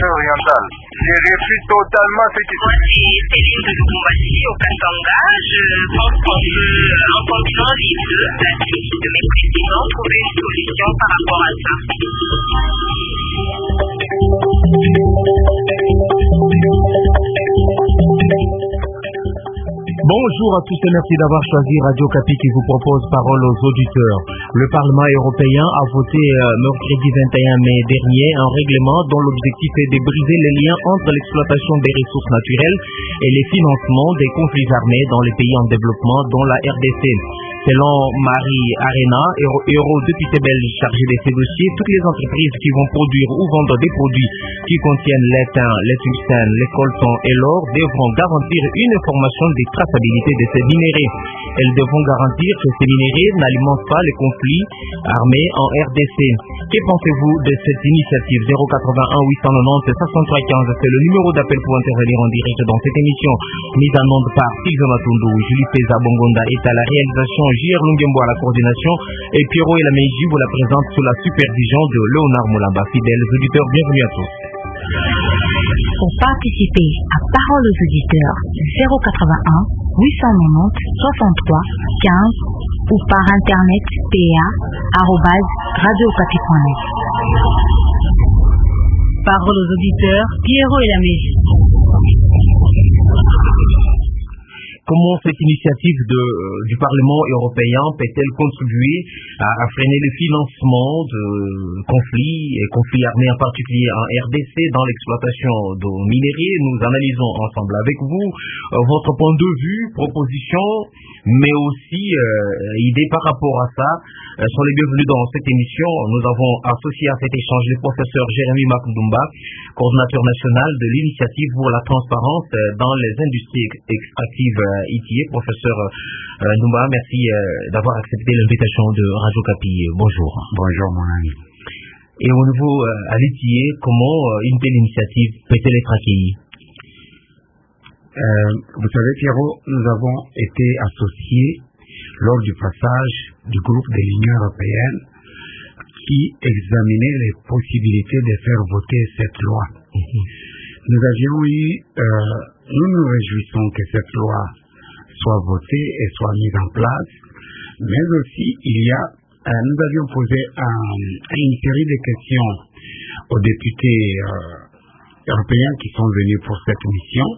orientale. Je refuse totalement ce qui se passe. Moi, c'est Céline de Lubumbashi au Katanga. Je pense qu'on peut, en combinant les deux avis de mes présidents, trouver une solution par rapport à ça. Bonjour à tous et merci d'avoir choisi Radio Okapi qui vous propose Parole aux auditeurs. Le Parlement européen a voté mercredi 21 mai dernier un règlement dont l'objectif est de briser les liens entre l'exploitation des ressources naturelles et les financements des conflits armés dans les pays en développement, dont la RDC. Selon Marie Arena, eurodéputée belge chargée de ces dossiers, toutes les entreprises qui vont produire ou vendre des produits qui contiennent l'étain, les tungstènes, les coltons et l'or devront garantir une information de traçabilité de ces minéraux. Elles devront garantir que ces minéraux n'alimentent pas les conflits armés en RDC. Que pensez-vous de cette initiative? 081 890 503 15, c'est le numéro d'appel pour intervenir en direct dans cette émission. Mise en onde par Sylvain Matundu, Julie Peza Bongonda est à la réalisation, J.R. Lungembo à la coordination et Pierrot et la Meiji vous la présente sous la supervision de Léonard Moulamba. Fidèles auditeurs, bienvenue à tous. Pour participer à Parole aux auditeurs, 081 890 63 15 ou par internet pa@radiookapi.net. Parole aux auditeurs, Pierrot et la Meiji. Comment cette initiative du Parlement européen peut-elle contribuer à freiner le financement de conflits armés en particulier en RDC dans l'exploitation de minéraux? Nous analysons ensemble avec vous votre point de vue, propositions, mais aussi idées par rapport à ça. Sont les bienvenus dans cette émission. Nous avons associé à cet échange le professeur Jérémy Makndumba, coordinateur national de l'initiative pour la transparence dans les industries extractives ITIE. Professeur Ndumba, merci d'avoir accepté l'invitation de Radio Okapi. Bonjour. Bonjour mon ami. Et au niveau à l'ITIE, comment une telle initiative peut-elle être accueillie? Vous savez Pierrot, nous avons été associés lors du passage du groupe de l'Union européenne qui examinait les possibilités de faire voter cette loi. Nous avions nous nous réjouissons que cette loi soit votée et soit mise en place, mais aussi nous avions posé une série de questions aux députés européens qui sont venus pour cette mission.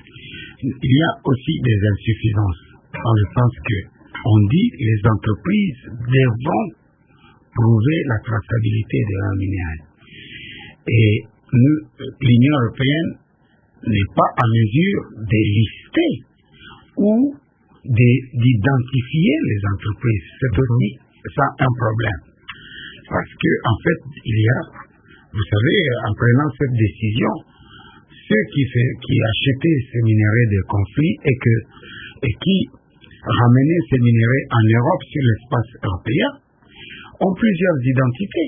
Il y a aussi des insuffisances, dans le sens que on dit que les entreprises devront prouver la traçabilité de leurs minéraux. Et l'Union européenne n'est pas en mesure de lister ou d'identifier les entreprises. C'est aussi ça un problème. Parce que, en fait, vous savez, en prenant cette décision, ceux qui achetaient ces minéraux de conflit et qui ramenaient ces minéraux en Europe sur l'espace européen ont plusieurs identités.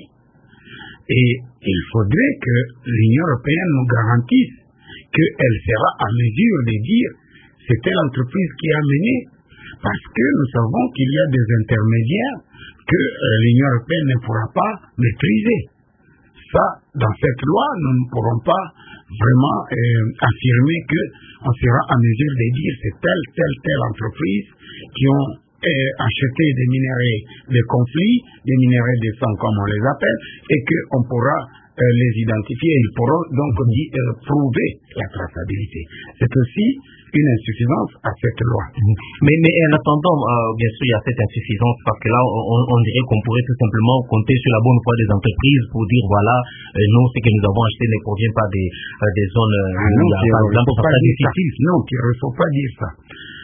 Et il faudrait que l'Union européenne nous garantisse qu'elle sera en mesure de dire c'est telle entreprise qui a mené, parce que nous savons qu'il y a des intermédiaires que l'Union européenne ne pourra pas maîtriser. Ça, dans cette loi, nous ne pourrons pas vraiment affirmer qu'on sera en mesure de dire c'est telle entreprise qui ont acheté des minéraux de conflit, des minéraux de sang comme on les appelle, et qu'on pourra les identifier. Ils pourront donc prouver la traçabilité. C'est aussi une insuffisance à cette loi. Mais en attendant, bien sûr, il y a cette insuffisance parce que là, on dirait qu'on pourrait tout simplement compter sur la bonne foi des entreprises pour dire voilà, nous, ce que nous avons acheté ne provient pas des zones où il y a par exemple pas difficile. Non, il ne faut pas dire ça.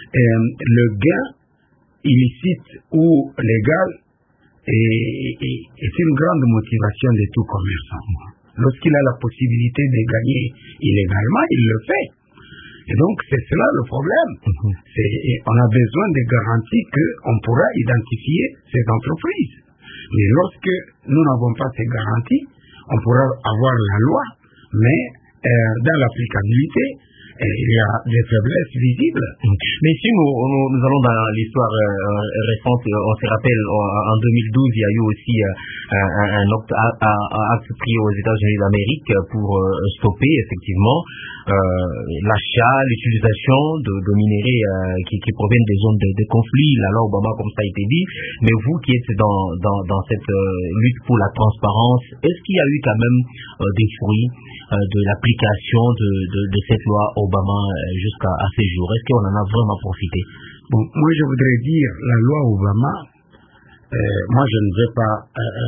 Le gain illicite ou légal est une grande motivation de tout commerçant. Lorsqu'il a la possibilité de gagner illégalement, il le fait. Et donc, c'est cela le problème. On a besoin de garanties qu'on pourra identifier ces entreprises. Mais lorsque nous n'avons pas ces garanties, on pourra avoir la loi, mais dans l'applicabilité, il y a des faiblesses visibles. Mais si nous allons dans l'histoire récente, on se rappelle, en 2012, il y a eu aussi un acte pris aux États-Unis d'Amérique pour stopper effectivement l'achat, l'utilisation de minéraux qui proviennent des zones de conflit, la loi Obama comme ça a été dit. Mais vous qui êtes dans cette lutte pour la transparence, est-ce qu'il y a eu quand même des fruits de l'application de cette loi Obama jusqu'à ces jours? Est-ce qu'on en a vraiment profité? Bon, moi je voudrais dire, la loi Obama, moi je ne vais pas...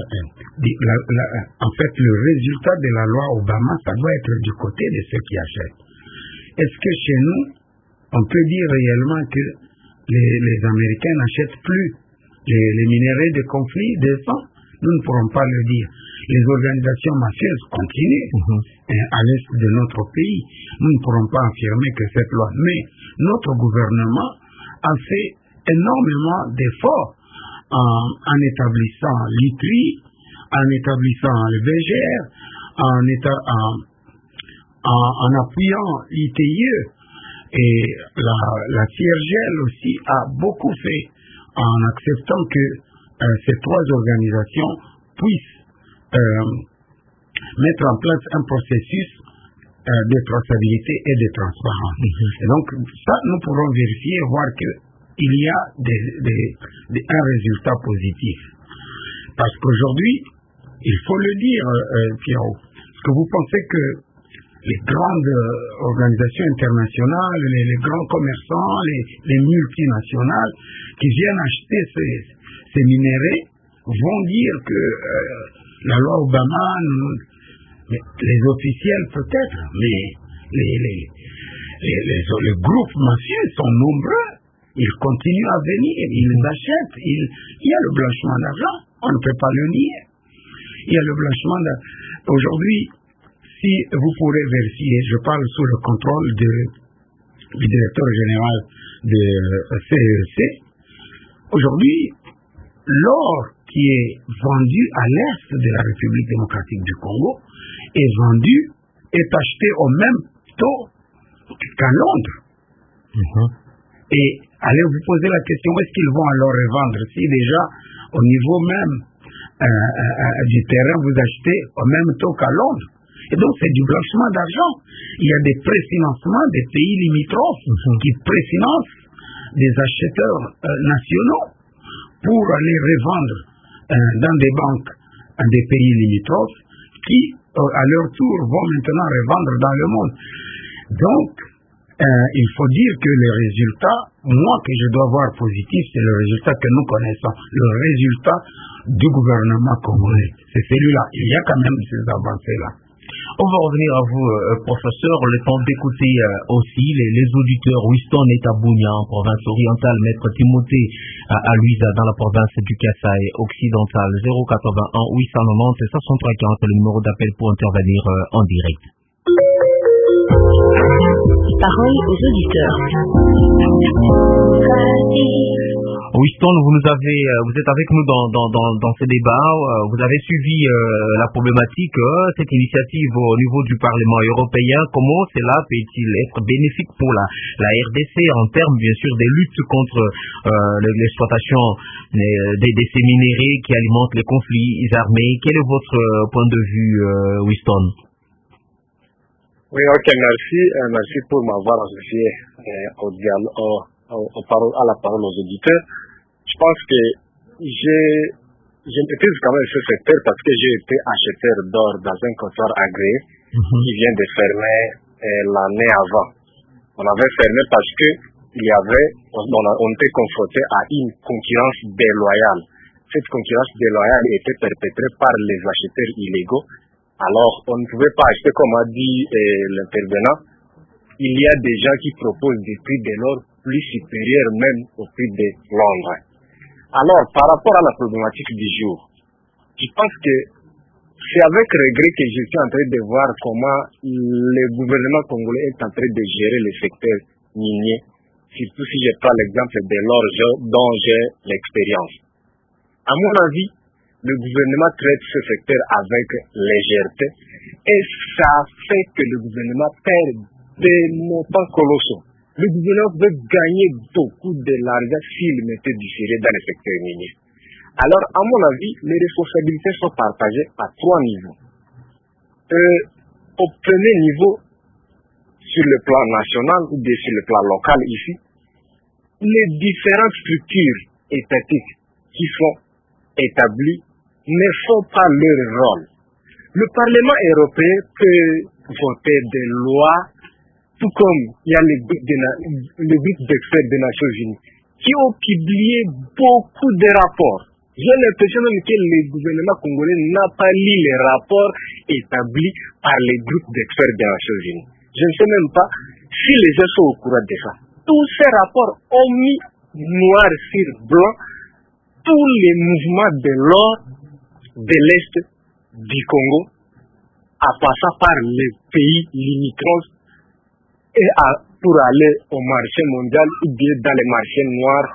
en fait, le résultat de la loi Obama, ça doit être du côté de ceux qui achètent. Est-ce que chez nous, on peut dire réellement que les Américains n'achètent plus les minéraux de conflit décents? Nous ne pourrons pas le dire. Les organisations mafieuses continuent à l'est de notre pays. Nous ne pourrons pas affirmer que cette loi... Mais notre gouvernement a fait énormément d'efforts en établissant l'ITRI, en établissant le BGR, en appuyant l'ITIE, et la CIRGL aussi a beaucoup fait en acceptant que ces trois organisations puissent mettre en place un processus de traçabilité et de transparence. Et donc, ça, nous pourrons vérifier et voir qu'il y a un résultat positif. Parce qu'aujourd'hui, il faut le dire, Pierrot, est-ce que vous pensez que les grandes organisations internationales, les grands commerçants, les multinationales qui viennent acheter ces minéraux vont dire que la loi Obama, les officiels peut-être, mais les groupes mafieux sont nombreux, ils continuent à venir, ils achètent, il y a le blanchiment d'argent, on ne peut pas le nier. Il y a le blanchiment d'argent. Aujourd'hui, si vous pourrez vérifier, je parle sous le contrôle du directeur général de CEC, aujourd'hui, l'or qui est vendu à l'est de la République démocratique du Congo est acheté au même taux qu'à Londres. Et allez vous poser la question, est-ce qu'ils vont alors revendre si déjà au niveau même du terrain vous achetez au même taux qu'à Londres? Et donc c'est du blanchiment d'argent. Il y a des préfinancements des pays limitrophes qui préfinancent des acheteurs nationaux pour aller revendre dans des banques des pays limitrophes qui, à leur tour, vont maintenant revendre dans le monde. Donc, il faut dire que les résultats, moi que je dois voir positif, c'est le résultat que nous connaissons, le résultat du gouvernement congolais. C'est celui-là. Il y a quand même ces avancées-là. On va revenir à vous, professeur, le temps d'écouter aussi les auditeurs. Winston est à Bunia, en province orientale, maître Timothée à Luisa, dans la province du Kasaï occidental. 081 890 6340, le numéro d'appel pour intervenir en direct. Parole aux auditeurs. Winston, vous êtes avec nous dans ce débat. Vous avez suivi la problématique, cette initiative au niveau du Parlement européen. Comment cela peut-il être bénéfique pour la RDC en termes, bien sûr, des luttes contre l'exploitation des ces minéraux qui alimentent les conflits armés? Quel est votre point de vue, Winston? Oui, ok, merci. Merci pour m'avoir associé à la parole aux auditeurs. Je pense que je maîtrise quand même ce secteur parce que j'ai été acheteur d'or dans un comptoir agréé qui vient de fermer l'année avant. On avait fermé parce que on était confronté à une concurrence déloyale. Cette concurrence déloyale était perpétrée par les acheteurs illégaux. Alors, on ne pouvait pas acheter, comme a dit l'intervenant. Il y a des gens qui proposent des prix de l'or plus supérieurs même au prix de Londres. Alors, par rapport à la problématique du jour, je pense que c'est avec regret que je suis en train de voir comment le gouvernement congolais est en train de gérer le secteur minier, surtout si je prends l'exemple de l'or dont j'ai l'expérience. À mon avis, le gouvernement traite ce secteur avec légèreté et ça fait que le gouvernement perd des montants colossaux. Le gouvernement veut gagner beaucoup de l'argent s'il mettait du sérieux dans le secteur minier. Alors, à mon avis, les responsabilités sont partagées à 3 niveaux. Au premier niveau, sur le plan national ou bien sur le plan local ici, les différentes structures étatiques qui sont établies ne font pas leur rôle. Le Parlement européen peut voter des lois, tout comme il y a le groupe d'experts des Nations Unies, qui ont publié beaucoup de rapports. J'ai l'impression même que le gouvernement congolais n'a pas lu les rapports établis par les groupes d'experts des Nations Unies. Je ne sais même pas si les gens sont au courant de ça. Tous ces rapports ont mis noir sur blanc tous les mouvements de l'or de l'Est du Congo, en passant par les pays limitrophes et pour aller au marché mondial ou bien dans les marchés noirs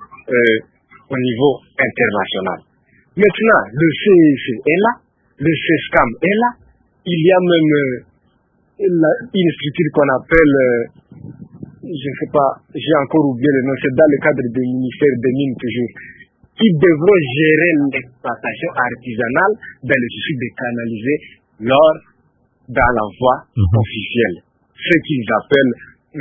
au niveau international. Maintenant, le CIC est là, le CESCAM est là, il y a même une structure qu'on appelle, je ne sais pas, j'ai encore oublié le nom, c'est dans le cadre du ministère des Mines toujours, qui devront gérer l'exploitation artisanale dans le souci de canaliser l'or dans la voie officielle. Ce qu'ils appellent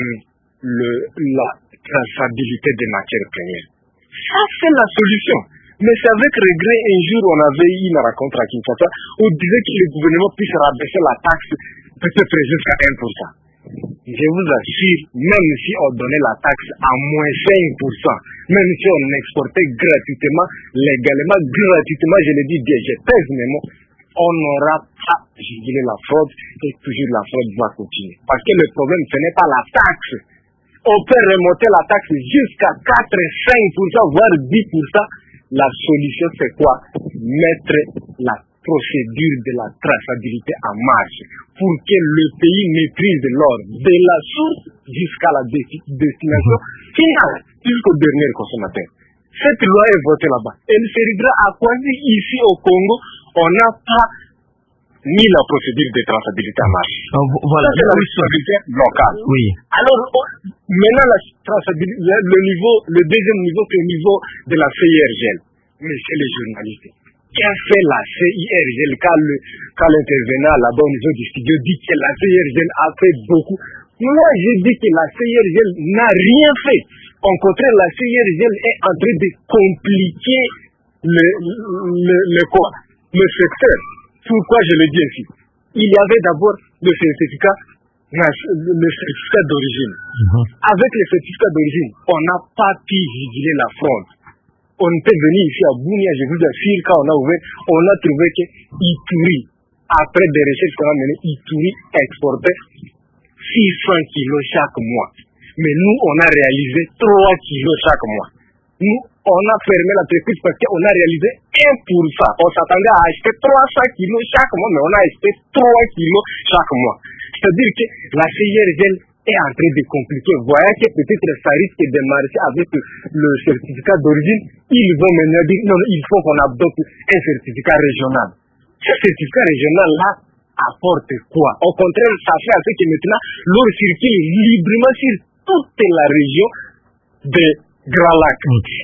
la traçabilité des matières premières. Ça, c'est la solution. Mais c'est avec regret, un jour, on avait eu une rencontre à Kinshasa où on disait que le gouvernement puisse rabaisser la taxe peut-être jusqu'à 1%. Je vous assure, même si on donnait la taxe à moins 5%, même si on exportait gratuitement, légalement, gratuitement, je le dis bien, je pèse mes mots, on n'aura pas jugulé la fraude et toujours la fraude va continuer. Parce que le problème, ce n'est pas la taxe. On peut remonter la taxe jusqu'à 4, 5%, voire 10%. La solution, c'est quoi? Mettre la procédure de la traçabilité en marche pour que le pays maîtrise l'or de la source jusqu'à la destination finale, jusqu'au dernier consommateur. Cette loi est votée là-bas. Elle servira à quoi ici au Congo, on n'a pas mis la procédure de traçabilité en marche. Voilà. Ça, c'est la responsabilité locale. Oui. Alors, maintenant, la traçabilité, le deuxième niveau, c'est le niveau de la CIRGL. Messieurs les journalistes, qu'a fait la CIRGL quand l'intervenant là-bas au niveau du studio dit que la CIRGL a fait beaucoup? Moi, je dis que la CIRGL n'a rien fait. Au contraire, la CIRGL est en train de compliquer le secteur. Pourquoi je le dis ainsi? Il y avait d'abord le certificat d'origine. Avec le certificat d'origine, on n'a pas pu vigiler la fraude. On était venu ici à Bounia, je vous assure, quand on a ouvert, on a trouvé que Ituri, après des recherches qu'on a menées, Ituri exportait 600 kilos chaque mois. Mais nous, on a réalisé 3 kilos chaque mois. Nous, on a fermé l'entreprise parce qu'on a réalisé 1%. On s'attendait à acheter 300 kilos chaque mois, mais on a acheté 3 kilos chaque mois. C'est-à-dire que la CIRGL est en train de compliquer. Voyez que peut-être ça risque de marcher avec le certificat d'origine. Ils vont maintenant dire non, il faut qu'on adopte un certificat régional. Ce certificat régional-là apporte quoi? Au contraire, ça fait à ce que maintenant, l'or circule librement sur toute la région de Grand Lac.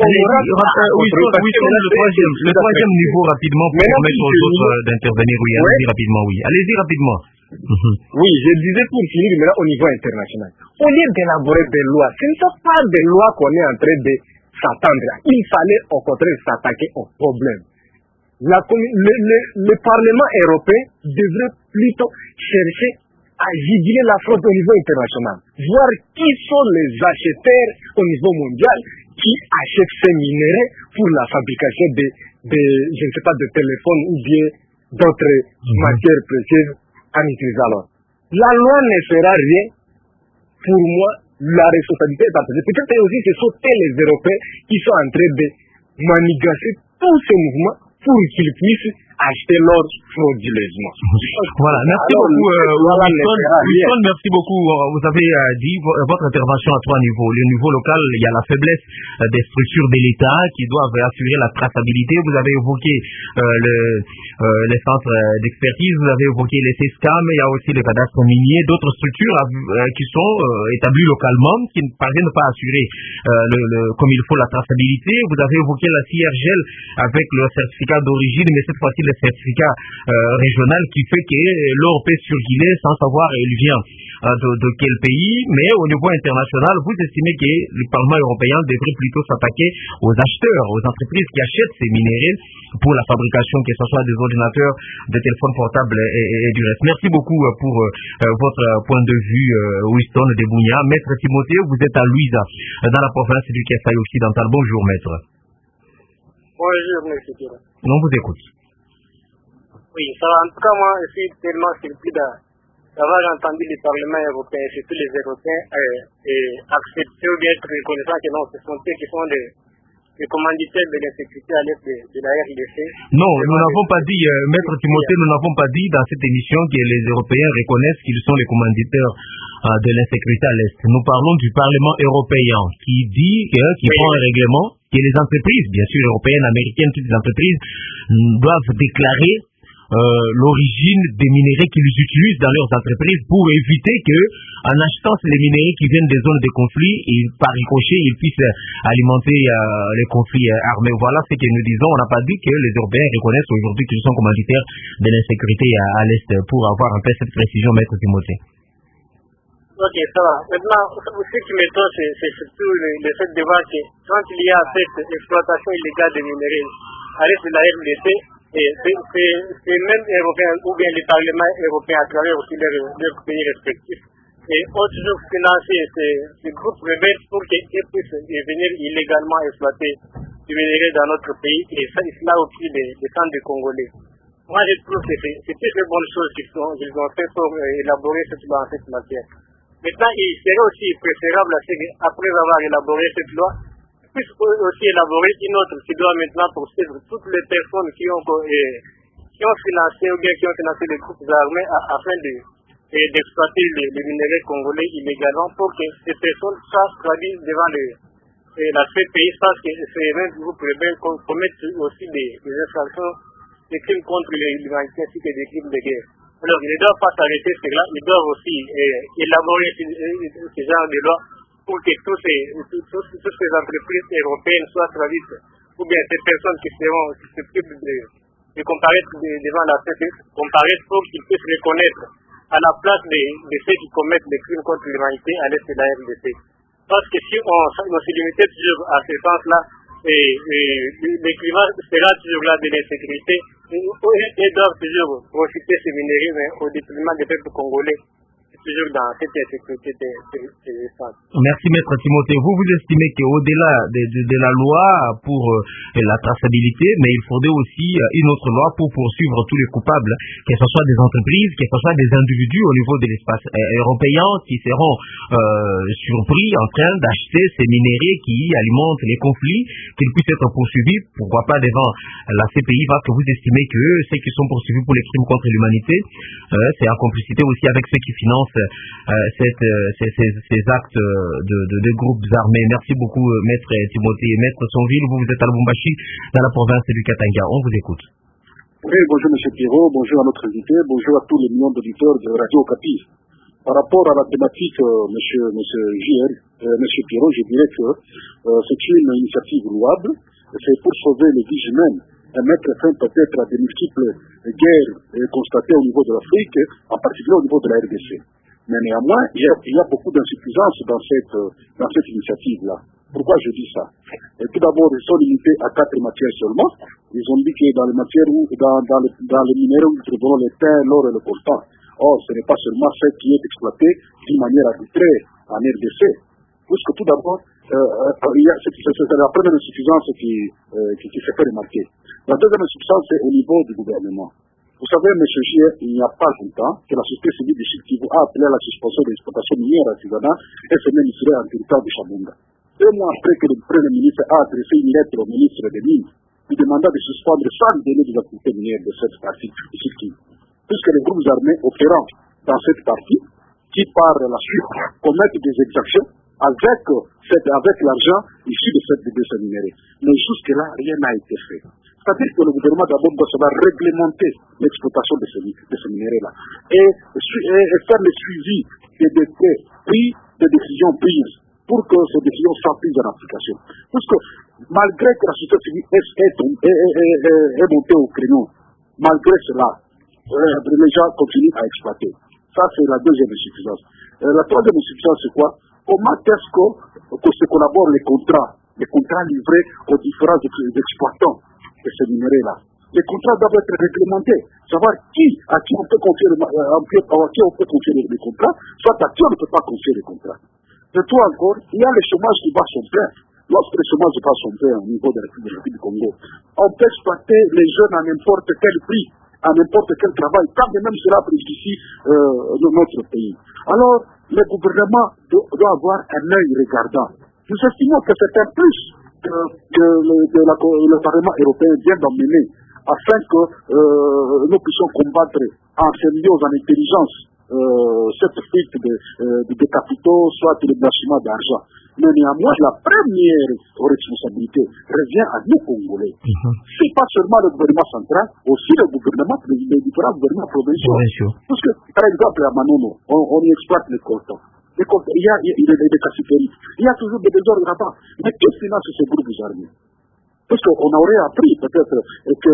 Le troisième niveau rapidement pour permettre aux autres d'intervenir. Oui, allez-y rapidement. Oui, allez-y rapidement. Oui, je disais pour finir maintenant au niveau international. Au lieu d'élaborer des lois, ce ne sont pas des lois qu'on est en train de s'attendre à. Il fallait au contraire s'attaquer au problème. Le Parlement européen devrait plutôt chercher à vigiler la fraude au niveau international, voir qui sont les acheteurs au niveau mondial qui achètent ces minéraux pour la fabrication je ne sais pas, de téléphones ou bien d'autres matières précieuses en utilisant alors. La loi ne fera rien. Pour moi, la responsabilité est partagée. Peut-être aussi ce sont les Européens qui sont en train de manigancer tous ces mouvements pour qu'ils puissent acheter l'or frauduleusement. Voilà, merci beaucoup. Wilson, merci beaucoup. Vous avez dit votre intervention à 3 niveaux. Le niveau local, il y a la faiblesse des structures de l'État qui doivent assurer la traçabilité. Vous avez évoqué les centres d'expertise, vous avez évoqué les CESCAM, il y a aussi le cadastre minier, d'autres structures qui sont établies localement, qui ne parviennent pas à assurer comme il faut la traçabilité. Vous avez évoqué la CIRGEL avec le certificat d'origine, mais cette fois-ci le certificat régional qui fait que l'or peut circuler sans savoir il vient de quel pays. Mais au niveau international, vous estimez que le Parlement européen devrait plutôt s'attaquer aux acheteurs, aux entreprises qui achètent ces minéraux pour la fabrication, que ce soit des ordinateurs, des téléphones portables et du reste. Merci beaucoup pour votre point de vue, Winston de Bounia. Maître Timothée, vous êtes à Louisa, dans la province du Kasaï occidental. Bonjour, maître. Bonjour, monsieur Pierre. On vous écoute. Oui, ça va. En tout cas, moi, je suis tellement surpris d'avoir entendu le Parlement européen, surtout les Européens, accepter ou bien être reconnaissants que non, ce sont eux qui sont les commanditaires de l'insécurité à l'est de la RDC. Non, nous n'avons pas dit, Maître Timothée, nous n'avons pas dit dans cette émission que les Européens reconnaissent qu'ils sont les commanditaires de l'insécurité à l'est. Nous parlons du Parlement européen qui dit qui prend un règlement que les entreprises, bien sûr européennes, américaines, toutes les entreprises doivent déclarer l'origine des minéraux qu'ils utilisent dans leurs entreprises pour éviter que, en achetant les minéraux qui viennent des zones de conflit, par ricochet, ils puissent alimenter les conflits armés. Voilà ce que nous disons. On n'a pas dit que les Européens reconnaissent aujourd'hui qu'ils sont commanditaires de l'insécurité à l'Est. Pour avoir un peu cette précision, Maître Timothée. Ok, ça va. Maintenant, ce qui m'étonne, c'est surtout le fait de voir que quand il y a cette exploitation illégale des minéraux à l'est de la RDC, et c'est même européens ou bien les parlements européens à travers aussi leurs pays respectifs et ont toujours financé ces groupes rebelles pour qu'ils puissent venir illégalement exploiter du minerai dans notre pays et cela au prix des camps de Congolais. Moi je trouve que c'est une bonne chose qu'ils ont fait pour élaborer cette loi en cette matière. Maintenant il serait aussi préférable après avoir élaboré cette loi puisse aussi élaborer une autre qui doit maintenant poursuivre toutes les personnes qui ont financé ou bien qui ont financé les groupes armés afin d'exploiter les minéraux congolais illégalement pour que ces personnes soient traduites devant la CPI, parce que ces mêmes groupes rebelles commettent aussi des infractions, des crimes contre l'humanité ainsi que des crimes de guerre. Alors ils ne doivent pas s'arrêter sur là, ils doivent aussi élaborer ce genre de loi pour que toutes ces entreprises européennes soient traduites, ou bien ces personnes qui seront susceptibles de comparaître devant la CPI, comparaître pour qu'ils puissent reconnaître à la place de ceux qui commettent des crimes contre l'humanité à l'est de la RDC. Parce que si on se limitait toujours à ce sens-là, le climat sera toujours là de l'insécurité, et doivent toujours profiter ces minéraux, mais au détriment des peuples congolais. Toujours dans cette insécurité des espaces. Merci Maître Timothée. Vous estimez qu'au-delà de la loi pour la traçabilité, mais il faudrait aussi une autre loi pour poursuivre tous les coupables, que ce soit des entreprises, que ce soit des individus au niveau de l'espace européen qui seront surpris en train d'acheter ces minéraux qui alimentent les conflits, qu'ils puissent être poursuivis, pourquoi pas devant la CPI, parce que vous estimez que ceux qui sont poursuivis pour les crimes contre l'humanité, c'est en complicité aussi avec ceux qui financent ces actes de groupes armés. Merci beaucoup, Maître Timothée. Maître Sonville, vous êtes à Lubumbashi, dans la province du Katanga. On vous écoute. Oui, bonjour M. Pierrot, bonjour à notre invité, bonjour à tous les millions d'auditeurs de Radio Okapi. Par rapport à la thématique, M. Pierrot, je dirais que c'est une initiative louable. C'est pour sauver les vies humaines et mettre fin peut-être à des multiples guerres constatées au niveau de l'Afrique, en particulier au niveau de la RDC. Mais néanmoins, il y a beaucoup d'insuffisances dans cette initiative-là. Pourquoi je dis ça? Et tout d'abord, ils sont limités à 4 matières seulement. Ils ont dit que dans les matières dans les minéraux, nous trouverons le thym, l'or et le coltan. Or, ce n'est pas seulement ce qui est exploité d'une manière arbitraire en RDC. Puisque tout d'abord, c'est la première insuffisance qui se fait remarquer. La deuxième insuffisance, c'est au niveau du gouvernement. Vous savez, M. Gier, il n'y a pas longtemps que la société civile de Sud-Kivu a appelé à la suspension de l'exploitation minière artisanale et s'est même isolée en territoire de Chabunda. 2 mois après que le Premier ministre a adressé une lettre au ministre des Mines lui demanda de suspendre sans délai des activités minières de cette partie du Sud-Kivu. Puisque les groupes armés opérant dans cette partie, qui par la suite commettent des exactions avec l'argent issu de ces minéraux. Mais jusque-là, rien n'a été fait. C'est-à-dire que le gouvernement d'abord doit savoir réglementer l'exploitation de ces minéraux-là et faire le suivi des décrets pris, des décisions prises pour que ces décisions soient prises en application. Puisque malgré que la société civile est montée au créneau, malgré cela, les gens continuent à exploiter. Ça, c'est la deuxième insuffisance. La troisième insuffisance, c'est quoi? Comment est-ce que se collaborent les contrats livrés aux différents exploitants de ces minéraux-là? Les contrats doivent être réglementés, savoir à qui on peut confier les contrats, soit à qui on ne peut pas confier les contrats. De tout encore, il y a le chômage qui bat son plein. Lorsque le chômage bat son plein au niveau de la République du Congo, on peut exploiter les jeunes à n'importe quel prix, à n'importe quel travail, quand même cela préjudicie notre pays. Alors, le gouvernement doit avoir un œil regardant. Nous estimons que c'est un plus que le Parlement européen vient d'emmener afin que nous puissions combattre en symbiose, en intelligence, cette fuite de capitaux, soit le blanchiment d'argent. Mais néanmoins, la première responsabilité revient à nous, Congolais. C'est pas seulement le gouvernement central, aussi les différents gouvernements provinciaux. Parce que, par exemple, à Manono, on y exploite les coltans. Il y a des cassiteries. Il y a toujours des désordres là-bas. Mais qui finance ces groupes armés? Parce qu'on aurait appris peut-être que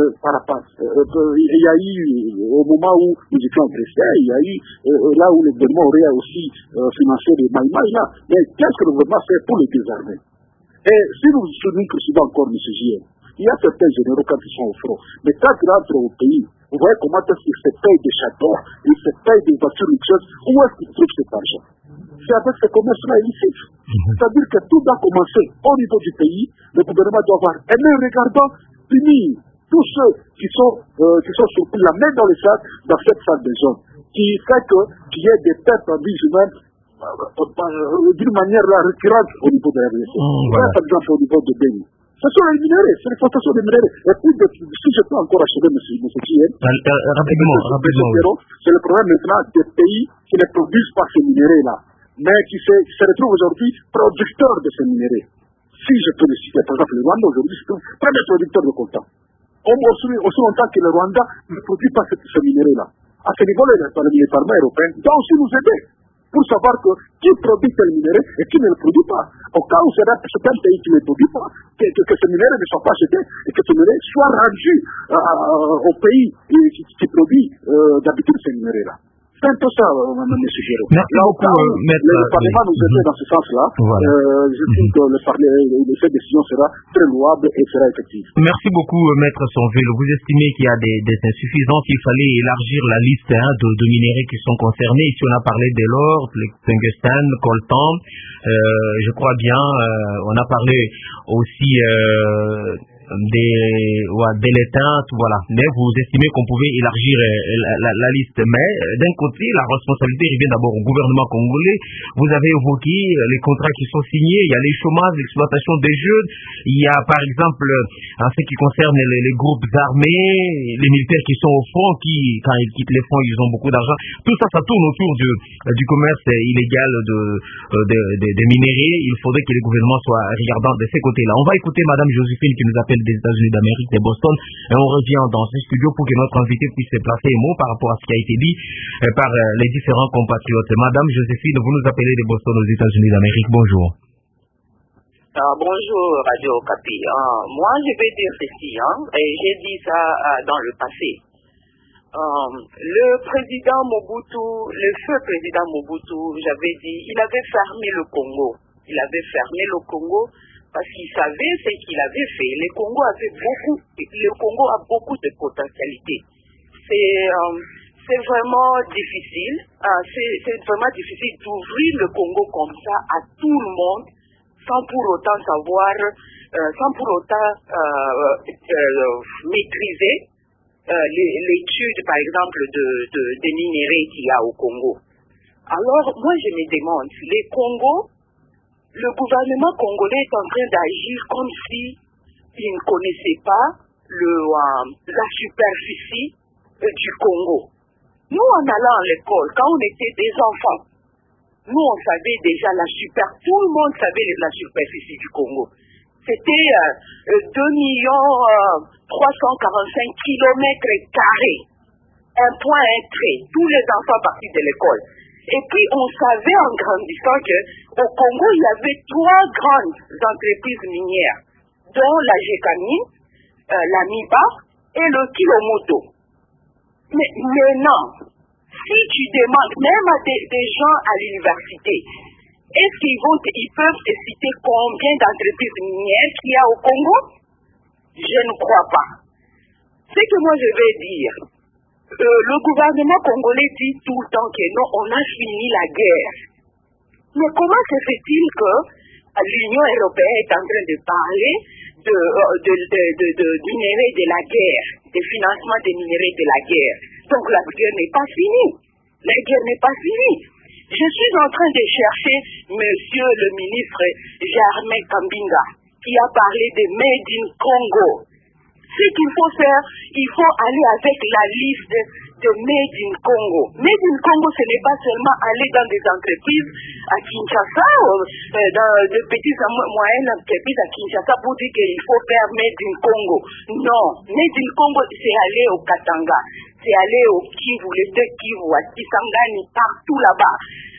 il y a eu, au moment où nous étions en Christian, il y a eu là où le gouvernement aurait aussi financé les maïmaïs là. Mais qu'est-ce que le gouvernement fait pour les désarmer? Et si nous poursuivons encore M. J.M., il y a certains généraux quand ils sont au front. Mais quand ils rentrent au pays, vous voyez comment est-ce qu'ils se payent des châteaux, ils se payent des voitures luxueuses. Où est-ce qu'ils trouvent cet argent? C'est avec ce commerce-là illicite. C'est-à-dire que tout doit commencer au niveau du pays. Le gouvernement doit avoir un œil regardant, punir tous ceux qui sont surpris la main dans le sac dans cette salle des hommes, qui fait qu'il y ait des pertes en vie humaine d'une manière récurrente au niveau de la RDC. Par exemple, au niveau de Béni. Ce sont les minéraux, c'est l'exploitation des minéraux. Et puis, si je peux encore achever, M. Tien, rapidement. C'est le problème maintenant des pays qui ne produisent pas ces minéraux-là, mais qui se retrouvent aujourd'hui producteurs de ces minéraux. Si je peux le citer, par exemple, le Rwanda aujourd'hui, c'est un premier producteur de coltan. Aussi longtemps que le Rwanda ne produit pas ces minéraux-là. À ce niveau-là, les Parlement européens doivent aussi nous aider pour savoir qui produit tel minéraux et qui ne le produit pas. Au cas où c'est un pays qui ne le produit pas, que ces minéraux ne soient pas achetés et que ces minéraux soient rendus au pays qui produit d'habitude ces minéraux-là. C'est un peu ça, M. Giro. Merci beaucoup, Maître. Le Parlement nous aide dans ce sens-là. Voilà. Je trouve que cette décision sera très louable et sera effective. Merci beaucoup, Maître Sonville. Vous estimez qu'il y a des insuffisances, il fallait élargir la liste de minéraux qui sont concernés. Ici, on a parlé de l'or, le tungstène, coltan. Je crois bien, on a parlé aussi des l'éteinte, voilà. Mais vous estimez qu'on pouvait élargir la liste. Mais d'un côté, la responsabilité revient d'abord au gouvernement congolais. Vous avez évoqué les contrats qui sont signés, il y a les chômages, l'exploitation des jeunes, il y a par exemple, en ce qui concerne les groupes armés, les militaires qui sont au front, qui, quand ils quittent les fronts, ils ont beaucoup d'argent. Tout ça, ça tourne autour du commerce illégal des minéraux. Il faudrait que les gouvernements soient regardants de ces côtés-là. On va écouter Madame Joséphine qui nous appelle des États-Unis d'Amérique, de Boston, et on revient dans ce studio pour que notre invité puisse se placer un mot par rapport à ce qui a été dit par les différents compatriotes. Madame Joséphine, vous nous appelez de Boston aux États-Unis d'Amérique. Bonjour. Bonjour Radio Okapi. Moi, je vais dire ceci, et j'ai dit ça dans le passé. Le président Mobutu, le feu président Mobutu, j'avais dit, il avait fermé le Congo. Il avait fermé le Congo parce qu'il savait ce qu'il avait fait. Le Congo a beaucoup de potentialités. C'est vraiment difficile. C'est vraiment difficile d'ouvrir le Congo comme ça à tout le monde, sans pour autant savoir, sans pour autant maîtriser l'étude, par exemple, des minéraux qu'il y a au Congo. Alors, moi, je me demande, le gouvernement congolais est en train d'agir comme si il ne connaissait pas la superficie du Congo. Nous, en allant à l'école, quand on était des enfants, nous, on savait déjà tout le monde savait la superficie du Congo. C'était 2 345 kilomètres carrés. Un point, un trait. Tous les enfants partis de l'école. Et puis, on savait en grandissant qu'au Congo, il y avait 3 grandes entreprises minières, dont la Gécamine, la MIBA et le Kilomoto. Mais maintenant, si tu demandes, même à des gens à l'université, est-ce qu'ils peuvent te citer combien d'entreprises minières qu'il y a au Congo? Je ne crois pas. Ce que moi je vais dire, le gouvernement congolais dit tout le temps que non, on a fini la guerre. Mais comment se fait-il que l'Union européenne est en train de parler de minerais de la guerre, de financement des minerais de la guerre? Donc la guerre n'est pas finie. La guerre n'est pas finie. Je suis en train de chercher monsieur le ministre Germain Kambinga, qui a parlé de Made in Congo. Ce qu'il faut faire, il faut aller avec la liste de Made in Congo. Made in Congo, ce n'est pas seulement aller dans des entreprises à Kinshasa, dans de petites et moyennes entreprises à Kinshasa pour dire qu'il faut faire Made in Congo. Non, Made in Congo, c'est aller au Katanga, c'est aller au Kivu, les 2 Kivu, à Kisangani, partout là-bas.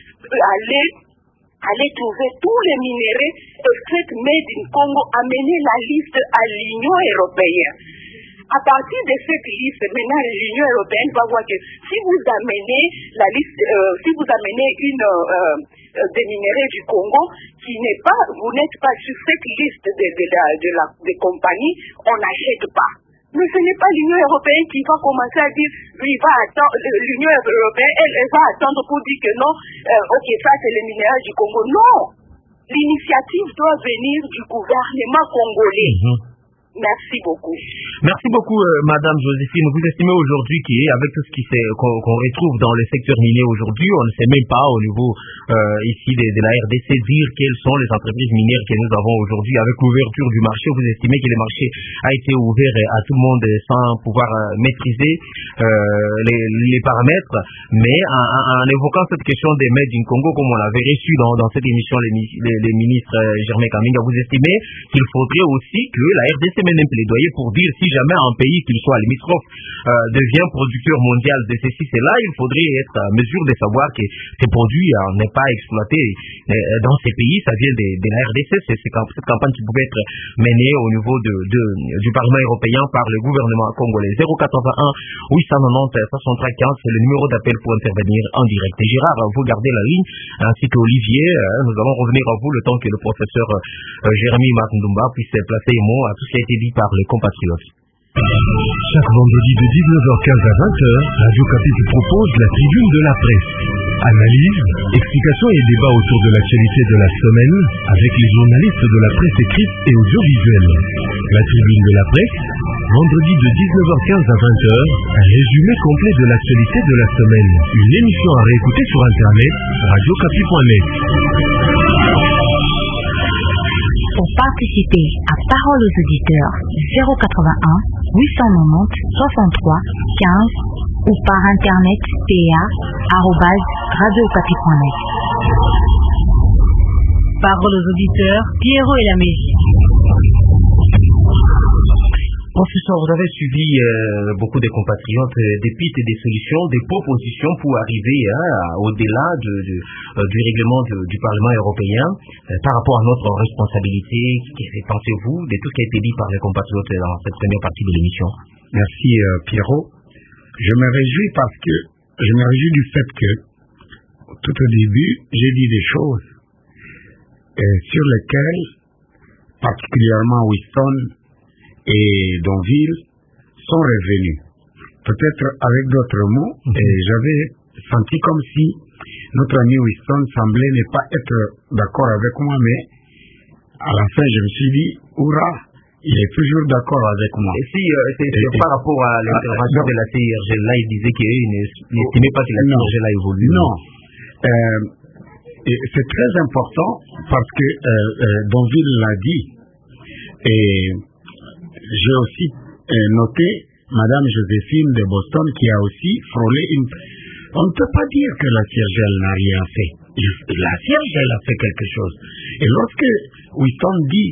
Aller trouver tous les minéraux et faites Made in Congo, amener la liste à l'Union européenne. À partir de cette liste, maintenant l'Union européenne va voir que si vous amenez la liste, si vous amenez des minéraux du Congo qui n'est pas, vous n'êtes pas sur cette liste des compagnies, on n'achète pas. Mais ce n'est pas l'Union européenne qui va commencer à dire, l'Union européenne, elle va attendre pour dire que non, ok, ça c'est les minéraux du Congo. Non! L'initiative doit venir du gouvernement congolais. Merci beaucoup. Merci beaucoup, Madame Joséphine. Vous estimez aujourd'hui qu'avec tout ce qu'on retrouve dans le secteur minier aujourd'hui, on ne sait même pas au niveau ici de la RDC dire quelles sont les entreprises minières que nous avons aujourd'hui. Avec l'ouverture du marché, vous estimez que le marché a été ouvert à tout le monde sans pouvoir maîtriser les paramètres. Mais en évoquant cette question des Made in Congo, comme on l'avait reçu dans cette émission, les ministres Germain Kambinga, vous estimez qu'il faudrait aussi que la RDC mène un plaidoyer pour dire si jamais un pays, qu'il soit limitrophe, devient producteur mondial de ceci, cela, il faudrait être en mesure de savoir que ces produits n'est pas exploités dans ces pays, ça vient de la RDC. C'est cette campagne qui pouvait être menée au niveau du Parlement européen par le gouvernement congolais. 081 890 6315, c'est le numéro d'appel pour intervenir en direct. Et Gérard, vous gardez la ligne, ainsi qu'Olivier, nous allons revenir à vous le temps que le professeur Jérémy Matundumba puisse placer un mot à tout ce qui a été dit par les compatriotes. Chaque vendredi de 19h15 à 20h, Radio Okapi vous propose la tribune de la presse. Analyse, explications et débats autour de l'actualité de la semaine avec les journalistes de la presse écrite et audiovisuelle. La tribune de la presse, vendredi de 19h15 à 20h, un résumé complet de l'actualité de la semaine. Une émission à réécouter sur internet, radiocapi.net. Pour participer à Parole aux auditeurs, 081 890 63 15 ou par internet pa@radiocapi.net. Parole aux auditeurs, Pierrot et la Mégie. Professeur, vous avez suivi beaucoup de compatriotes, des pistes et des solutions, des propositions pour arriver au-delà du règlement du Parlement européen par rapport à notre responsabilité. Que pensez-vous de tout ce qui a été dit par les compatriotes dans cette première partie de l'émission? Merci Pierrot. Je me réjouis du fait que tout au début, j'ai dit des choses sur lesquelles particulièrement Winston et Donville sont revenus. Peut-être avec d'autres mots, et j'avais senti comme si notre ami Winston semblait ne pas être d'accord avec moi, mais à la fin je me suis dit, hurrah, il est toujours d'accord avec moi. Et si c'est par rapport à l'intervention de la CIRG, là il disait qu'il n'estimait pas que la CIRG a évolué. Non. C'est très important parce que Donville l'a dit, et j'ai aussi noter Madame Joséphine de Boston qui a aussi frôlé une... On ne peut pas dire que la CIRGEL n'a rien fait. La CIRGEL a fait quelque chose. Et lorsque Winston dit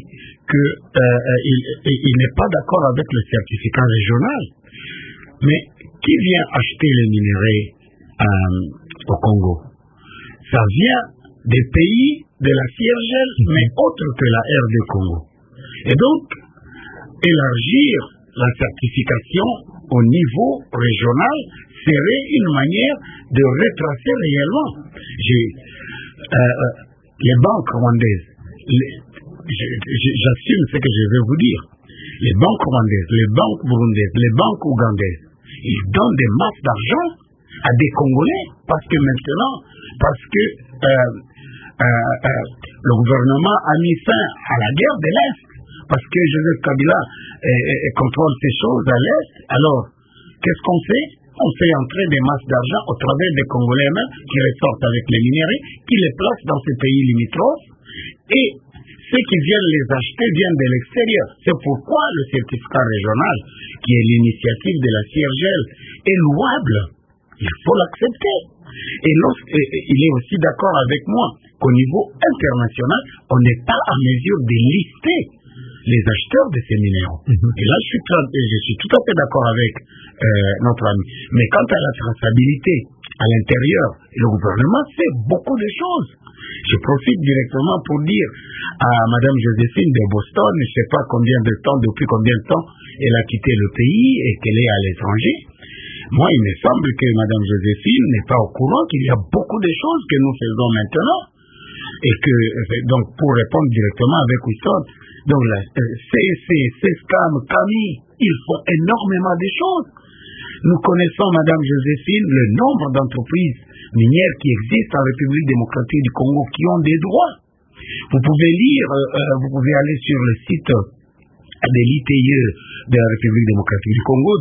qu'il n'est pas d'accord avec le certificat régional, mais qui vient acheter les minéraux au Congo? Ça vient des pays de la CIRGEL, mais autres que la RD Congo. Et donc, élargir la certification au niveau régional serait une manière de retracer réellement. Les banques rwandaises, j'assume ce que je vais vous dire, les banques rwandaises, les banques burundaises, les banques ougandaises, ils donnent des masses d'argent à des Congolais parce que le gouvernement a mis fin à la guerre de l'Est, parce que Joseph Kabila contrôle ces choses à l'Est. Alors, qu'est-ce qu'on fait? On fait entrer des masses d'argent au travers des Congolais eux-mêmes qui ressortent avec les minéraux, qui les placent dans ces pays limitrophes, et ceux qui viennent les acheter viennent de l'extérieur. C'est pourquoi le certificat régional, qui est l'initiative de la CIRGEL, est louable. Il faut l'accepter. Et il est aussi d'accord avec moi qu'au niveau international, on n'est pas en mesure de lister les acheteurs de ces minéraux. Et là, je suis tout à fait d'accord avec notre ami. Mais quant à la traçabilité à l'intérieur, le gouvernement sait beaucoup de choses. Je profite directement pour dire à Madame Joséphine de Boston, je ne sais pas depuis combien de temps elle a quitté le pays et qu'elle est à l'étranger. Moi, il me semble que Madame Joséphine n'est pas au courant qu'il y a beaucoup de choses que nous faisons maintenant. Et que, donc, pour répondre directement avec Winston, donc, CSCAM, CAMI, ils font énormément de choses. Nous connaissons, Madame Joséphine, le nombre d'entreprises minières qui existent en République démocratique du Congo qui ont des droits. Vous pouvez lire, vous pouvez aller sur le site de l'ITIE de la République démocratique du Congo,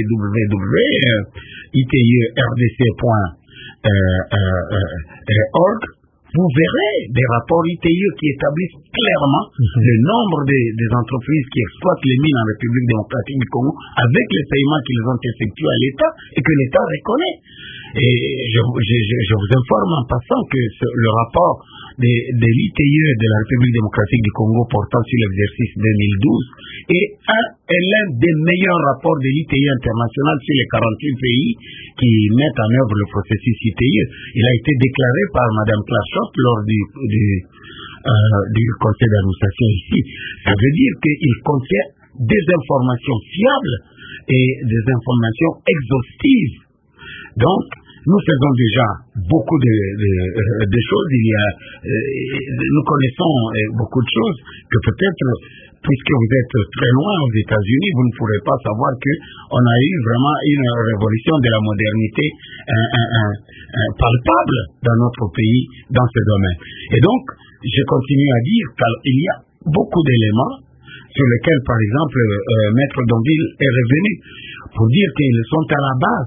www.itieRDC.org. Vous verrez des rapports ITIE qui établissent clairement le nombre des entreprises qui exploitent les mines en République démocratique du Congo avec les paiements qu'ils ont effectués à l'État et que l'État reconnaît. Et je vous informe en passant que le rapport de l'ITIE de la République démocratique du Congo portant sur l'exercice 2012 est l'un des meilleurs rapports de l'ITIE international sur les 48 pays qui mettent en œuvre le processus ITIE. Il a été déclaré par Mme Clachot lors du conseil d'administration ici. Ça veut dire qu'il contient des informations fiables et des informations exhaustives. Donc, nous faisons déjà beaucoup de choses. Nous connaissons beaucoup de choses que peut-être, puisque vous êtes très loin aux États-Unis, vous ne pourrez pas savoir qu'on a eu vraiment une révolution de la modernité palpable dans notre pays, dans ce domaine. Et donc, je continue à dire qu'il y a beaucoup d'éléments sur lesquels, par exemple, Maître Donville est revenu pour dire qu'ils sont à la base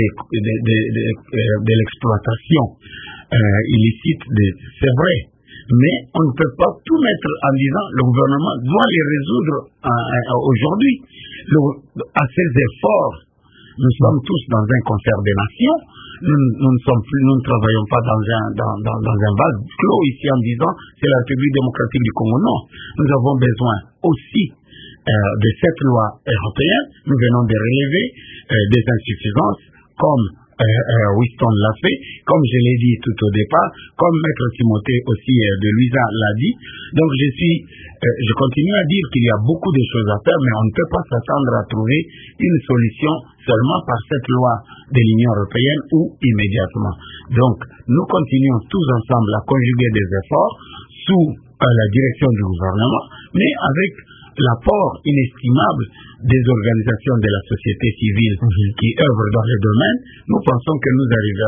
de l'exploitation illicite, c'est vrai, mais on ne peut pas tout mettre en disant le gouvernement doit les résoudre aujourd'hui. À ces efforts, nous sommes tous dans un concert des nations. Nous ne travaillons pas dans un vase clos ici en disant c'est la République démocratique du Congo. Non, nous avons besoin aussi de cette loi européenne. Nous venons de relever des insuffisances comme Winston l'a fait, comme je l'ai dit tout au départ, comme Maître Timothée aussi de Luisa l'a dit. Donc je continue à dire qu'il y a beaucoup de choses à faire, mais on ne peut pas s'attendre à trouver une solution seulement par cette loi de l'Union européenne ou immédiatement. Donc nous continuons tous ensemble à conjuguer des efforts sous la direction du gouvernement, mais avec l'apport inestimable des organisations de la société civile qui œuvrent dans le domaine. Nous pensons que nous arriverons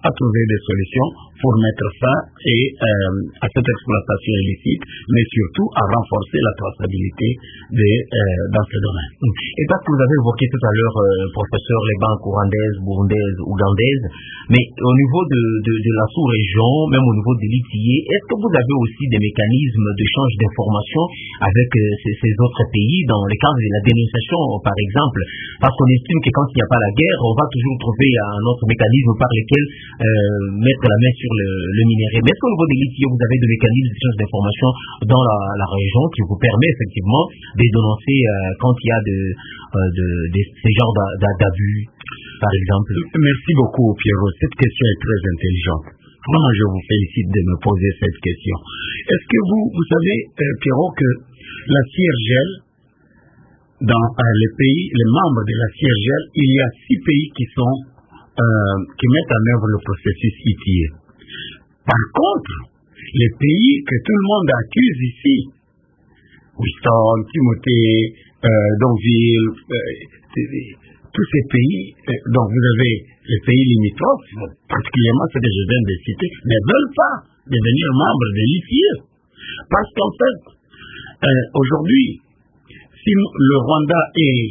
à trouver des solutions pour mettre fin à cette exploitation illicite, mais surtout à renforcer la traçabilité dans ce domaine. Et parce que vous avez évoqué tout à l'heure, professeur, les banques rwandaises, burundaises, ougandaises, mais au niveau de la sous-région, même au niveau des litiers, est-ce que vous avez aussi des mécanismes d'échange d'informations avec ces autres pays dans le cadre de la dénonciation, par exemple? Parce qu'on estime que quand il n'y a pas la guerre, on va toujours trouver un autre mécanisme par lequel mettre la main sur le minerai. Mais est-ce qu'au niveau des litiers, vous avez des mécanismes d'échange d'informations dans la région qui vous permet effectivement de dénoncer quand il y a ces genres d'abus, par exemple? Merci beaucoup, Pierrot. Cette question est très intelligente. Vraiment, je vous félicite de me poser cette question. Est-ce que vous savez, Pierrot, que la CIRGL, dans les membres de la CIRGL, il y a 6 pays qui mettent en œuvre le processus ITIE. Par contre, les pays que tout le monde accuse ici, Houston, Timothée, Donville, tous ces pays, donc vous avez les pays limitrophes, particulièrement ceux que je viens de citer, ne veulent pas devenir membres de l'ITIE. Parce qu'en fait, aujourd'hui, si le Rwanda est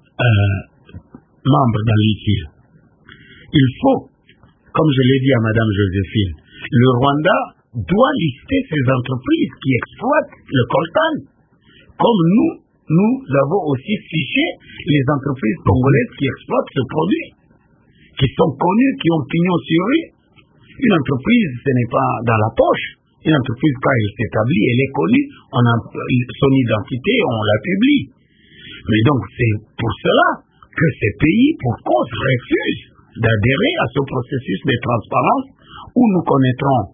membre dans l'ITIE, il faut, comme je l'ai dit à Madame Joséphine, le Rwanda doit lister ces entreprises qui exploitent le coltan. Comme nous avons aussi fiché les entreprises congolaises qui exploitent ce produit, qui sont connues, qui ont pignon sur rue. Une entreprise, ce n'est pas dans la poche. Une entreprise, quand elle s'établit, elle est connue, son identité, on la publie. Mais donc, c'est pour cela que ces pays, pour cause, refusent d'adhérer à ce processus de transparence où nous connaîtrons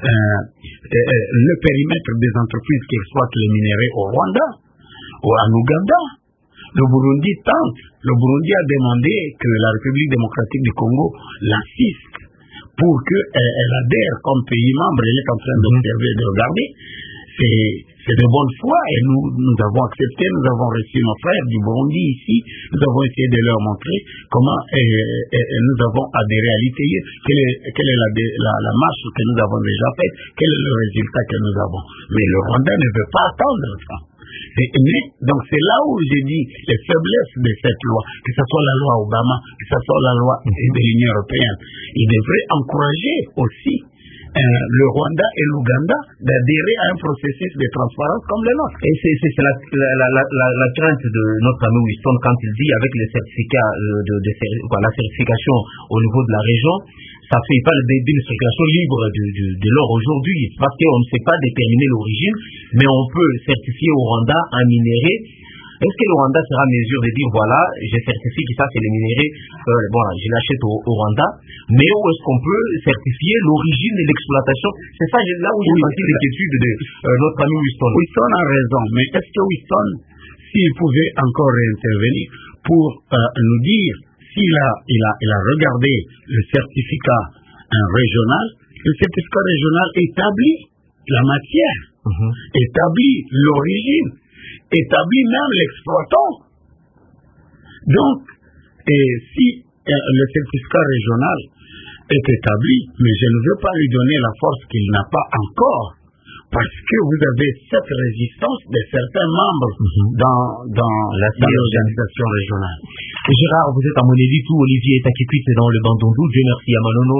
le périmètre des entreprises qui exploitent le minerai au Rwanda ou en Ouganda. Le Burundi tente. Le Burundi a demandé que la République démocratique du Congo l'assiste pour qu'elle adhère comme pays membre. Elle est en train d'observer et de regarder. C'est de bonne foi et nous avons accepté, nous avons reçu nos frères du Burundi ici, nous avons essayé de leur montrer comment nous avons adhéré à l'ITIE, quelle est la marche que nous avons déjà faite, quel est le résultat que nous avons. Mais le Rwanda ne veut pas attendre ça. Donc c'est là où j'ai dit les faiblesses de cette loi, que ce soit la loi Obama, que ce soit la loi de l'Union européenne. Il devrait encourager aussi le Rwanda et l'Ouganda d'adhérer à un processus de transparence comme le nôtre. Et c'est la crainte de notre ami Winston quand il dit avec les certificats la certification au niveau de la région, ça fait pas d'une circulation libre de l'or aujourd'hui, parce qu'on ne sait pas déterminer l'origine, mais on peut certifier au Rwanda un minerai. Est-ce que le Rwanda sera en mesure de dire voilà, je certifie que ça c'est le minerai, voilà, je l'achète au Rwanda, mais où est-ce qu'on peut certifier l'origine et l'exploitation? C'est ça là où j'ai senti l'inquiétude de notre ami Winston. Winston a raison, mais est-ce que Winston, s'il pouvait encore intervenir pour nous dire s'il a regardé le certificat régional, le certificat régional établit la matière, établit l'origine, établit même l'exploitant. Donc, si le certificat régional est établi, mais je ne veux pas lui donner la force qu'il n'a pas encore, parce que vous avez cette résistance de certains membres dans l'organisation régionale. Gérard, vous êtes à Monelitu, Olivier est à Kikwit dans le Bandundu. Dieu merci à Manono,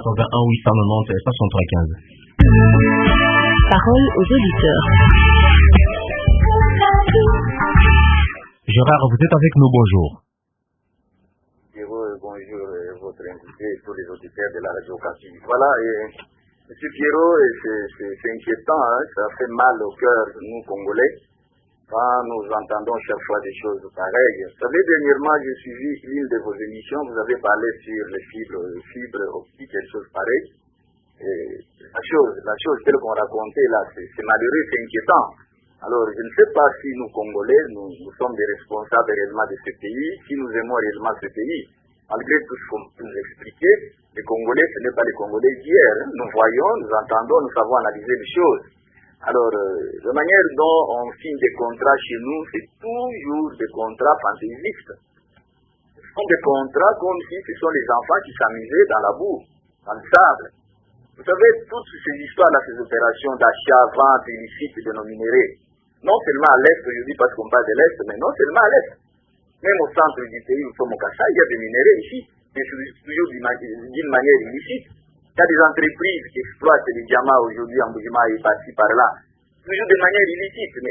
081 890 75. Parole aux auditeurs. Gérard, vous êtes avec nous, bonjour. Bonjour, votre invité et tous les auditeurs de la radio Cassis. Voilà, Monsieur Pierrot, c'est inquiétant, hein, ça fait mal au cœur, nous, Congolais, quand nous entendons chaque fois des choses pareilles. Vous savez, dernièrement, j'ai suivi l'une de vos émissions, vous avez parlé sur les fibres optiques et des choses pareilles. Et la chose telle qu'on racontait là, c'est malheureux, c'est inquiétant. Alors, je ne sais pas si nous, Congolais, nous sommes des responsables réellement de ce pays, si nous aimons réellement ce pays. Malgré tout ce qu'on peut nous expliquer, les Congolais, ce n'est pas les Congolais d'hier. Nous voyons, nous entendons, nous savons analyser les choses. Alors, la manière dont on signe des contrats chez nous, c'est toujours des contrats fantaisistes. Ce sont des contrats comme si ce sont les enfants qui s'amusaient dans la boue. dans le sable. Vous savez, toutes ces histoires-là, ces opérations d'achat, vente illicite de nos minéraux, non seulement à l'Est, aujourd'hui parce qu'on parle de l'Est, mais non seulement à l'Est. Même au centre du pays, où sommes au Kassai, il y a des minéraux ici, toujours d'une manière illicite. Il y a des entreprises qui exploitent les diamants aujourd'hui en Boujima et par-ci, par-là, toujours de manière illicite, mais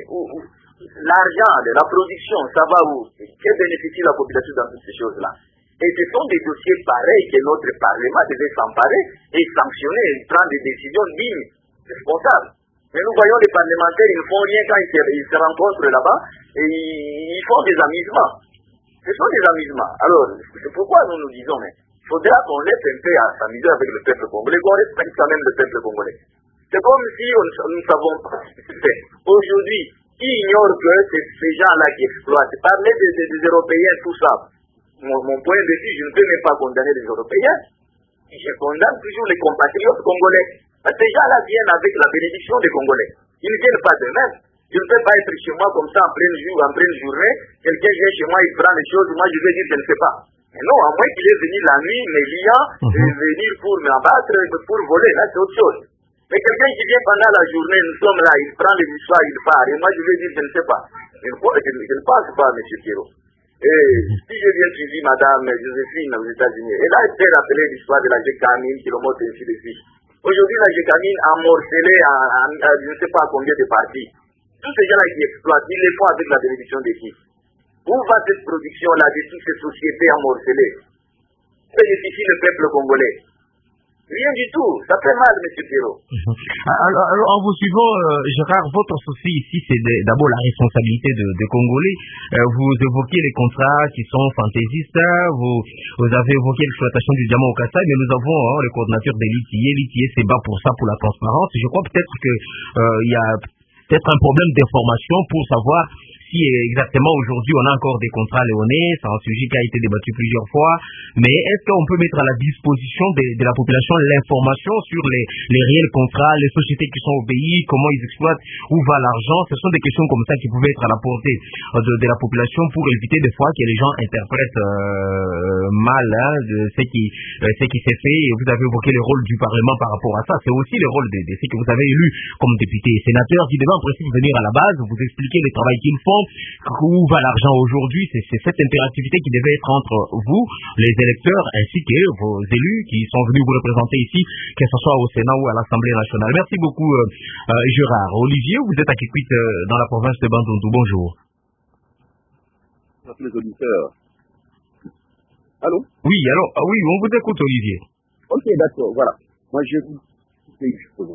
l'argent de la production, ça va où? Quel bénéficie la population dans toutes ces choses-là? Et ce sont des dossiers pareils que notre Parlement devait s'emparer et sanctionner, et prendre des décisions dignes, responsables. Mais nous voyons les parlementaires, ils ne font rien quand ils se rencontrent là-bas et ils font des amusements. Ce sont des amusements. Alors, c'est pourquoi nous disons, mais il faudra qu'on laisse un peu à s'amuser avec le peuple congolais, qu'on respecte quand même le peuple congolais. C'est comme si nous ne savons pas ce que c'est. Aujourd'hui, qui ignore que c'est ces gens-là qui exploitent? Parler des Européens, tout ça. Mon point de vue, je ne peux même pas condamner les Européens. Je condamne toujours les compatriotes congolais. Parce que ces gens-là viennent avec la bénédiction des Congolais. Ils ne viennent pas d'eux-mêmes. Je ne peux pas être chez moi comme ça en pleine journée. Quelqu'un vient chez moi, il prend les choses, moi je vais dire je ne sais pas. Mais non, à moins qu'il est venu la nuit, m'éliant, venir pour m'abattre, pour voler, là c'est autre chose. Mais quelqu'un qui vient pendant la journée, nous sommes là, il prend les histoires, il part. Et moi je vais dire je ne sais pas. Je ne pense pas, M. Pierrot. Et si j'ai bien suivi Madame Joséphine aux États-Unis, elle a été rappelée l'histoire de la Gécamine, qui remonte ainsi de suite. Aujourd'hui, la Gécamine a morcelé je ne sais pas combien de parties. Tous ces gens-là qui exploitent, ils les font avec la bénédiction des qui? Où va cette production-là de toutes ces sociétés amorcelées? Bénéficie le peuple congolais? Rien du tout. Ça fait mal, M. Pierrot. Alors, en vous suivant, Gérard, votre souci ici, c'est d'abord la responsabilité des Congolais. Vous évoquez les contrats qui sont fantaisistes. Vous avez évoqué l'exploitation du diamant au Kassai, mais nous avons le coordinateur de l'ITIE. L'ITIE se bat pour ça, pour la transparence. Je crois peut-être qu'il y a peut-être un problème d'information pour savoir si exactement aujourd'hui on a encore des contrats léonais. C'est un sujet qui a été débattu plusieurs fois, mais est-ce qu'on peut mettre à la disposition de la population l'information sur les réels contrats, les sociétés qui sont au pays, comment ils exploitent, où va l'argent? Ce sont des questions comme ça qui pouvaient être à la portée de la population pour éviter des fois que les gens interprètent mal de ce qui s'est fait. Et vous avez évoqué le rôle du Parlement par rapport à ça. C'est aussi le rôle de ceux que vous avez élus comme députés et sénateurs qui devaient en principe venir à la base, vous expliquer le travail qu'ils font, où va l'argent aujourd'hui. C'est cette impérativité qui devait être entre vous, les électeurs, ainsi que vos élus qui sont venus vous représenter ici, que ce soit au Sénat ou à l'Assemblée nationale. Merci beaucoup, Gérard. Olivier, vous êtes à Kikwit dans la province de Bandundu. Bonjour. Les auditeurs. Allô? Oui, alors, oui, on vous écoute, Olivier. Ok, d'accord, voilà. Moi, je vous dis une chose.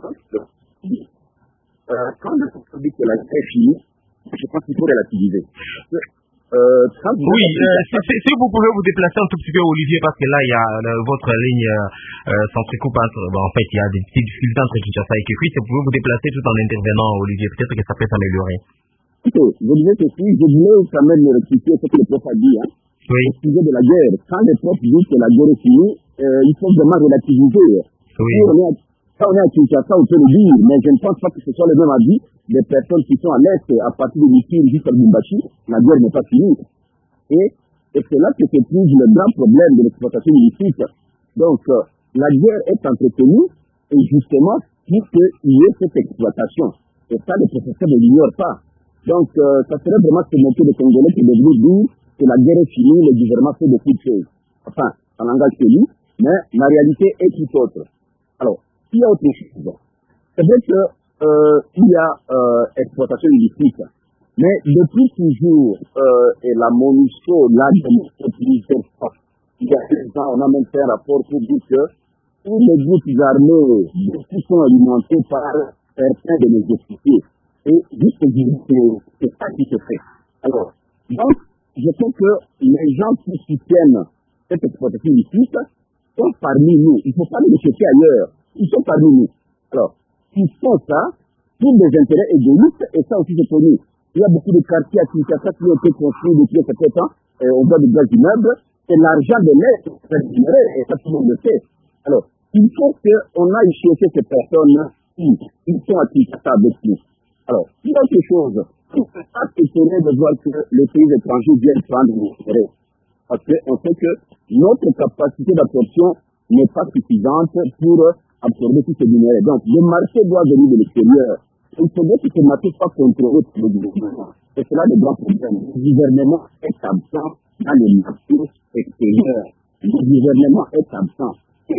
Quand le public de la est fini, je pense qu'il faut relativiser. Oui, si vous pouvez vous déplacer un tout petit peu, Olivier, parce que là, il y a votre ligne s'entrecoupe entre... Bon, en fait, il y a des petites difficultés entre Kinshasa et Kikwit. Si vous pouvez vous déplacer tout en intervenant, Olivier, peut-être que ça peut s'améliorer. Écoutez, je disais que si je voulais quand même rectifier ce que le prof a dit, hein, oui. Au sujet de la guerre. Quand les profs disent que la guerre est finie, il faut vraiment relativiser. Oui. Quand on est à Kinshasa, on peut le dire, mais je ne pense pas que ce soit le même avis des personnes qui sont à l'Est, à partir de Missile jusqu'à Lubumbashi. La guerre n'est pas finie. Et c'est là que se trouve le grand problème de l'exploitation illicite. Donc, la guerre est entretenue, et justement, pour qu'il y ait cette exploitation. Et ça, les professeurs ne l'ignorent pas. Donc, ça serait vraiment se moquer des Congolais qui devraient dire que la guerre est finie, le gouvernement fait beaucoup de choses. Enfin, en langage connu, mais la réalité est tout autre. Alors, il y a autre chose. C'est vrai qu'il y a exploitation illicite, mais depuis toujours, et la MONUSCO l'a démontré plusieurs fois. Il y a 2 ans, on a même fait un rapport pour dire que tous les groupes armés qui sont alimentés par certains de nos officiers. Et juste dire que c'est ça qui se fait. Alors, donc, je pense que les gens qui soutiennent cette exploitation illicite sont parmi nous. Il ne faut pas les chercher ailleurs. Ils sont parmi nous. Alors, ils font ça pour des intérêts égoïstes, et ça aussi c'est connu. Il y a beaucoup de quartiers à Kinshasa qui ont été construits depuis un certain temps, on voit des grands immeubles, c'est l'argent de l'Est, et ça tout le monde le sait. Alors, il faut qu'on aille chercher ces personnes qui sont à Kinshasa avec nous. Alors, il y a quelque chose, il ne faut pas s'étonner de voir que les pays étrangers viennent prendre nos intérêts. Parce qu'on sait que notre capacité d'absorption n'est pas suffisante pour absorber tous ces minéraux. Donc, le marché doit venir de l'extérieur. Il faudrait que ce marché soit contrôlé par le gouvernement. C'est cela le grand problème. Le gouvernement est absent dans les marchés extérieurs. Le gouvernement est absent.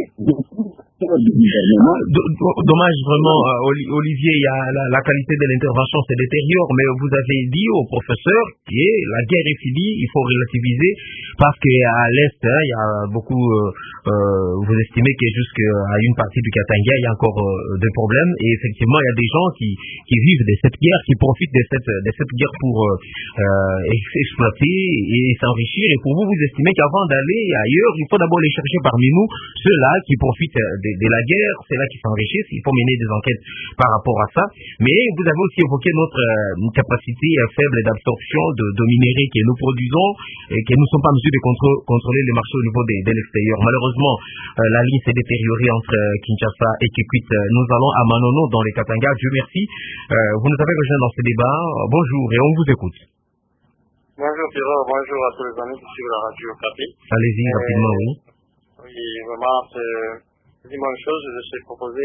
Dommage vraiment, Olivier, il y a la qualité de l'intervention se détériore, mais vous avez dit au professeur que la guerre est finie, il faut relativiser, parce qu'à l'Est, il y a beaucoup, vous estimez que jusqu'à une partie du Katanga, il y a encore des problèmes, et effectivement, il y a des gens qui vivent de cette guerre, qui profitent de cette guerre pour exploiter et s'enrichir, et pour vous, vous estimez qu'avant d'aller ailleurs, il faut d'abord les chercher parmi nous, ceux-là qui profitent de la guerre, c'est là qui s'enrichissent, il faut mener des enquêtes par rapport à ça, mais vous avez aussi évoqué notre capacité faible d'absorption de minéraux que nous produisons et que nous ne sommes pas en mesure de contrôler les marchés au niveau de l'extérieur. Malheureusement, la ligne s'est détériorée entre Kinshasa et Kikwit. Nous allons à Manono dans les Katanga. Dieu merci. Vous nous avez rejoint dans ce débat. Bonjour et on vous écoute. Bonjour Pierrot, bonjour à tous les amis qui suivent la radio Okapi. Allez-y rapidement, oui. Oui, vraiment, c'est une bonne chose. Je suis proposé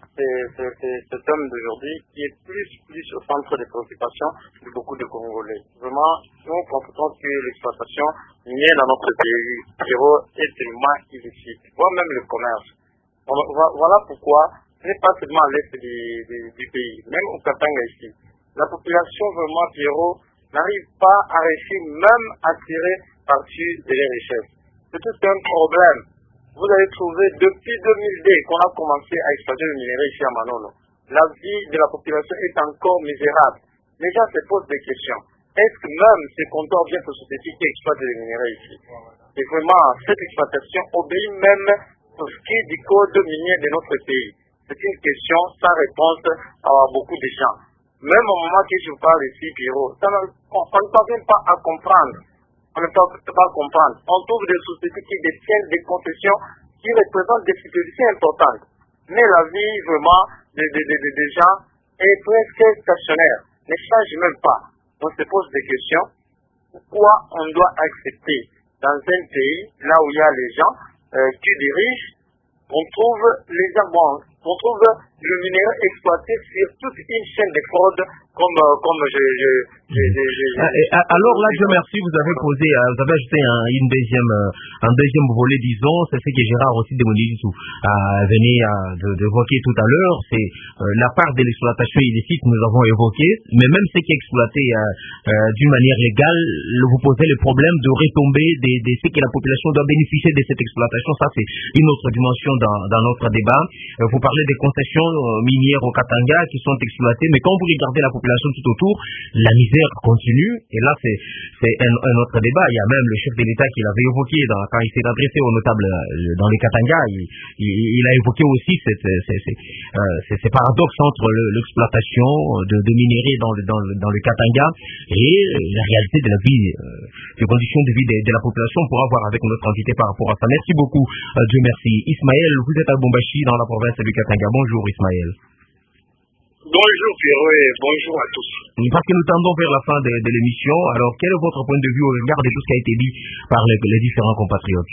cet homme d'aujourd'hui qui est plus au centre des préoccupations de beaucoup de Congolais. Vraiment, nous constatons que l'exploitation minière dans notre pays, Pierrot, est tellement illicite, voire même le commerce. Voilà pourquoi, ce n'est pas seulement à l'est du pays, même au Katanga ici. La population, vraiment, Pierrot, n'arrive pas à réussir même à tirer par-dessus des richesses. C'est tout un problème. Vous avez trouvé depuis 2002 qu'on a commencé à exploiter le minerai ici à Manono. La vie de la population est encore misérable. Les gens se posent des questions. Est-ce que même ces comptoirs viennent de sociétés qui exploitent les minerais ici? Et vraiment, cette exploitation obéit même à ce qui est du code minier de notre pays. C'est une question sans réponse à beaucoup de gens. Même au moment que je vous parle ici, Pierrot, on ne parvient pas à comprendre. On ne peut pas comprendre. On trouve des sociétés qui détiennent des concessions qui représentent des superficies importantes. Mais la vie, vraiment, des gens est presque stationnaire. Ne change même pas. On se pose des questions. Pourquoi on doit accepter dans un pays, là où il y a les gens qui dirigent, on trouve les arbres, on trouve le minerai exploité sur toute une chaîne de fraude comme alors là, Dieu merci, vous avez ajouté un deuxième volet, disons, c'est ce que Gérard aussi venait d'évoquer tout à l'heure, c'est la part de l'exploitation illicite, nous avons évoqué, mais même ce qui est exploité d'une manière légale, vous posez le problème de retomber de ce que la population doit bénéficier de cette exploitation. Ça, c'est une autre dimension dans notre débat. Vous parlez des concessions minières au Katanga qui sont exploitées, mais quand vous regardez la population tout autour, la misère continue, et là c'est un autre débat. Il y a même le chef de l'État qui l'avait évoqué quand il s'est adressé aux notables dans les Katanga, il a évoqué aussi ces paradoxes entre l'exploitation de minéraux dans le Katanga et la réalité de la vie, des conditions de vie de la population. On pourra voir avec notre entité par rapport à ça. Merci beaucoup, Dieu merci. Ismaël, vous êtes à Bombashi dans la province du Katanga. Bonjour Ismaël. Bonjour Pierrot et bonjour à tous. Parce que nous tendons vers la fin de l'émission, alors quel est votre point de vue au regard de tout ce qui a été dit par les différents compatriotes?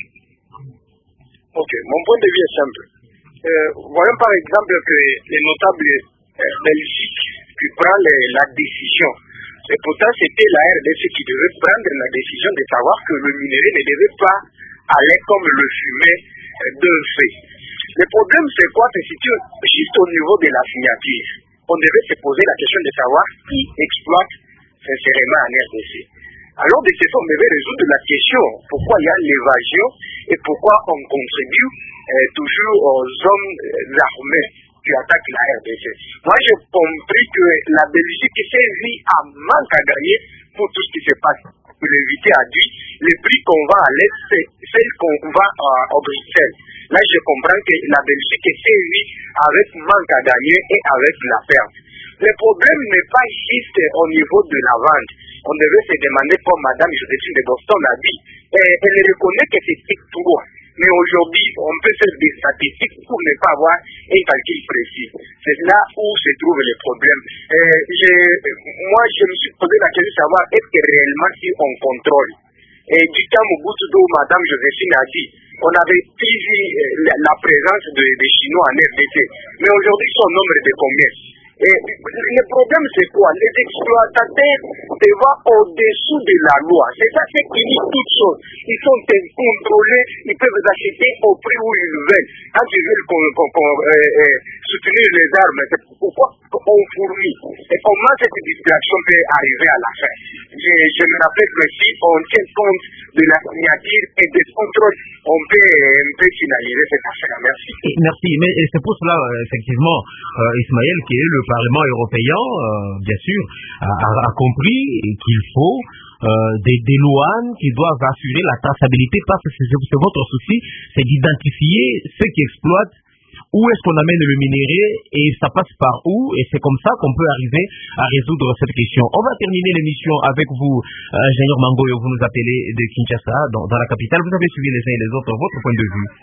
Ok, mon point de vue est simple. Voyons par exemple que les notables Belgique qui prend la décision. Et pourtant c'était la RDC qui devait prendre la décision de savoir que le minerai ne devait pas aller comme le fumet d'un feu. Le problème c'est quoi? C'est situé juste au niveau de la signature. On devait se poser la question de savoir qui exploite sincèrement en RDC. Alors de ce fait, on devait résoudre la question pourquoi il y a l'évasion et pourquoi on contribue toujours aux hommes armés qui attaquent la RDC. Moi j'ai compris que la Belgique s'est vue à manque à gagner pour tout ce qui se passe. Pour l'éviter à dire, les prix qu'on vend à l'Est, c'est celle qu'on vend au Bruxelles. Là, je comprends que la Belgique s'est vue avec manque à gagner et avec la perte. Le problème n'est pas juste au niveau de la vente. On devait se demander, comme Madame Joséphine de Boston a dit, elle reconnaît que c'est trop. Mais aujourd'hui, on peut faire des statistiques pour ne pas avoir un calcul précis. C'est là où se trouve le problème. Moi, je me suis posé la question de savoir est-ce que réellement si on contrôle Et du temps Mobutu, d'où Madame Joséphine a dit, on avait suivi la présence des Chinois en RDC. Mais aujourd'hui, son nombre est de combien? Et le problème, c'est quoi? Les exploitateurs vont au-dessous de la loi. C'est ça qui finit toutes choses. Ils sont contrôlés, ils peuvent acheter au prix où ils veulent. Quand ils veulent soutenir les armes, c'est pourquoi on fournit. Et comment cette distraction peut arriver à la fin? Je me rappelle que si on tient compte de la signature et des contrôles, on peut finaliser cette affaire. Merci. Merci. Mais c'est pour cela, effectivement, Ismaël, que le Parlement européen, bien sûr, a compris qu'il faut des douanes qui doivent assurer la traçabilité, parce que c'est votre souci, c'est d'identifier ceux qui exploitent, où est-ce qu'on amène le minerai et ça passe par où, et c'est comme ça qu'on peut arriver à résoudre cette question. On va terminer l'émission avec vous, ingénieur Mangoyo, vous nous appelez de Kinshasa, dans la capitale. Vous avez suivi les uns et les autres votre point de vue.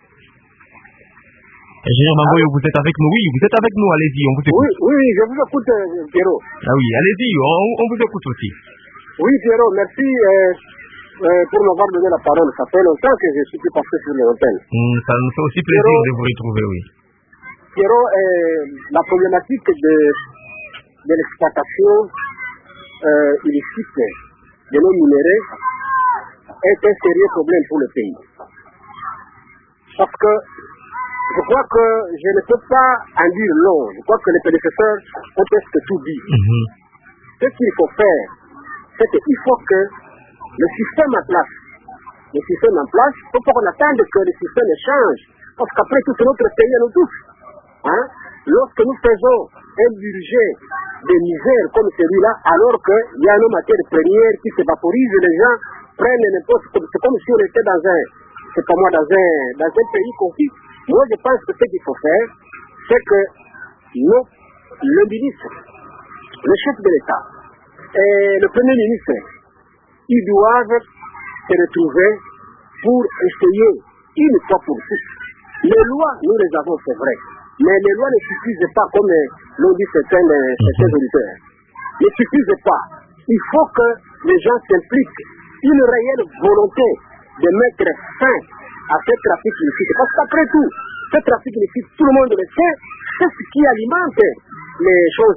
Ingénieur Mangoyo, vous êtes avec nous? Oui, vous êtes avec nous, allez-y, on vous écoute. Oui, je vous écoute, Pierrot. Ah oui, allez-y, on vous écoute aussi. Oui, Pierrot, merci pour m'avoir donné la parole. Ça fait longtemps que je suis passé sur l'antenne. Ça nous fait aussi plaisir de vous retrouver, oui. Pierrot, la problématique de l'exploitation illicite de nos minéraux est un sérieux problème pour le pays. Parce que je crois que je ne peux pas en dire long. Je crois que les prédécesseurs ont presque tout dit. Ce qu'il faut faire, c'est qu'il faut que le système en place, il faut qu'on attende que le système change. Parce qu'après tout, c'est notre pays à nous tous. Lorsque nous faisons un budget de misère comme celui-là, alors qu'il y a nos matières premières qui s'évaporisent, les gens prennent n'importe quoi. C'est comme si on était dans un pays conflit. Moi, je pense que ce qu'il faut faire, c'est que le ministre, le chef de l'État et le Premier ministre, ils doivent se retrouver pour essayer une fois pour toutes. Les lois, nous les avons, c'est vrai, mais les lois ne suffisent pas, comme l'ont dit certains auditeurs. Ne suffisent pas. Il faut que les gens s'impliquent. Une réelle volonté de mettre fin à ce trafic illicite. Parce qu'après tout, ce trafic illicite, tout le monde le sait, c'est ce qui alimente les choses,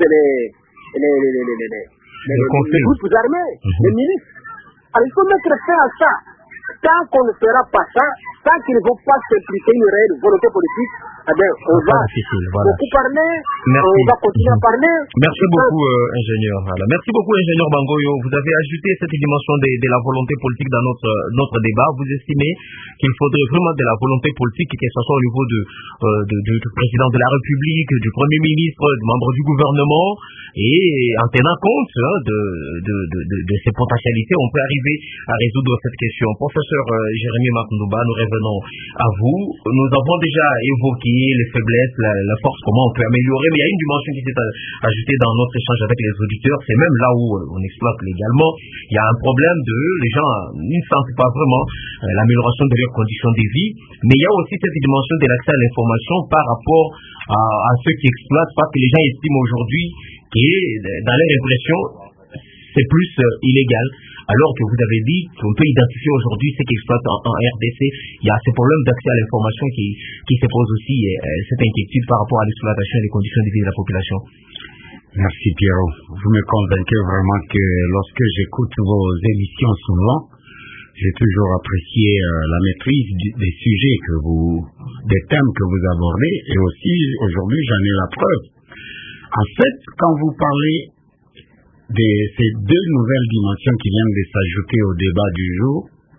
les groupes armés, les milices. Alors il faut mettre fin à ça. Tant qu'on ne fera pas ça, tant qu'ils ne vont pas s'impliquer une réelle volonté politique, eh bien, on va beaucoup parler, on va continuer à parler. Merci beaucoup, ingénieur. Voilà. Merci beaucoup, ingénieur Bangoyo. Vous avez ajouté cette dimension de la volonté politique dans notre débat. Vous estimez qu'il faudrait vraiment de la volonté politique, que ce soit au niveau du président de la République, du Premier ministre, du membre du gouvernement, et en tenant compte de ces potentialités, on peut arriver à résoudre cette question. Professeur Jérémy Makndouba, nous revenons à vous. Nous avons déjà évoqué les faiblesses, la force, comment on peut améliorer, mais il y a une dimension qui s'est ajoutée dans notre échange avec les auditeurs, c'est même là où on exploite légalement. Il y a un problème les gens ne sentent pas vraiment l'amélioration de leurs conditions de vie, mais il y a aussi cette dimension de l'accès à l'information par rapport à ceux qui exploitent, parce que les gens estiment aujourd'hui que dans leur impression, c'est plus illégal. Alors que vous avez dit qu'on peut identifier aujourd'hui ceux qui exploitent en RDC. Il y a ce problème d'accès à l'information qui se pose aussi, cette inquiétude par rapport à l'exploitation et les conditions de vie de la population. Merci Pierrot. Vous me convainquez vraiment que lorsque j'écoute vos émissions souvent, j'ai toujours apprécié la maîtrise des sujets des thèmes que vous abordez, et aussi aujourd'hui j'en ai la preuve. En fait, quand vous parlez de ces deux nouvelles dimensions qui viennent de s'ajouter au débat du jour,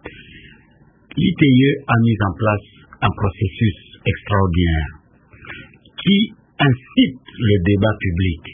l'ITIE a mis en place un processus extraordinaire qui incite le débat public.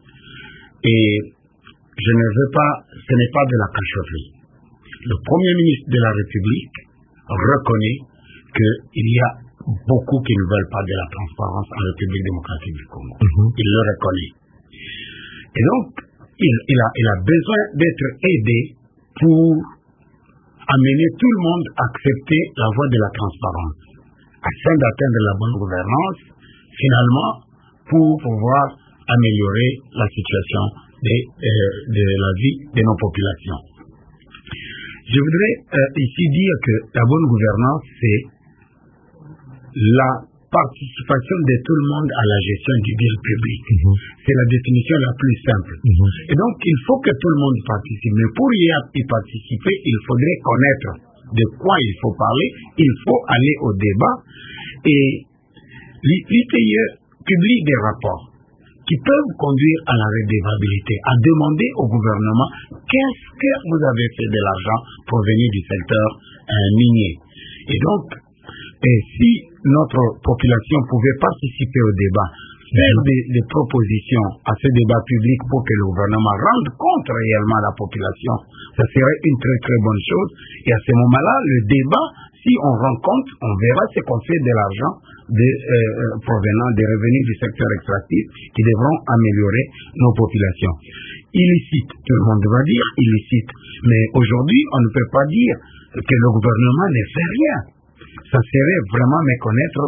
Et ce n'est pas de la cachotterie. Le Premier ministre de la République reconnaît qu'il y a beaucoup qui ne veulent pas de la transparence en République démocratique du Congo. Il le reconnaît. Et donc, il a besoin d'être aidé pour amener tout le monde à accepter la voie de la transparence, afin d'atteindre la bonne gouvernance, finalement, pour pouvoir améliorer la situation de la vie de nos populations. Je voudrais ici dire que la bonne gouvernance, c'est la participation de tout le monde à la gestion du bien public. C'est la définition la plus simple. Et donc, il faut que tout le monde participe. Mais pour y participer, il faudrait connaître de quoi il faut parler. Il faut aller au débat. Et l'ITIE publie des rapports qui peuvent conduire à la redevabilité, à demander au gouvernement qu'est-ce que vous avez fait de l'argent provenant du secteur minier. Et donc, si notre population pouvait participer au débat, faire des propositions à ce débat public pour que le gouvernement rende compte réellement à la population, ça serait une très très bonne chose. Et à ce moment-là, le débat, si on rend compte, on verra ce qu'on fait de l'argent provenant des revenus du secteur extractif qui devront améliorer nos populations. Illicite, tout le monde va dire illicite. Mais aujourd'hui, on ne peut pas dire que le gouvernement ne fait rien. Ça serait vraiment méconnaître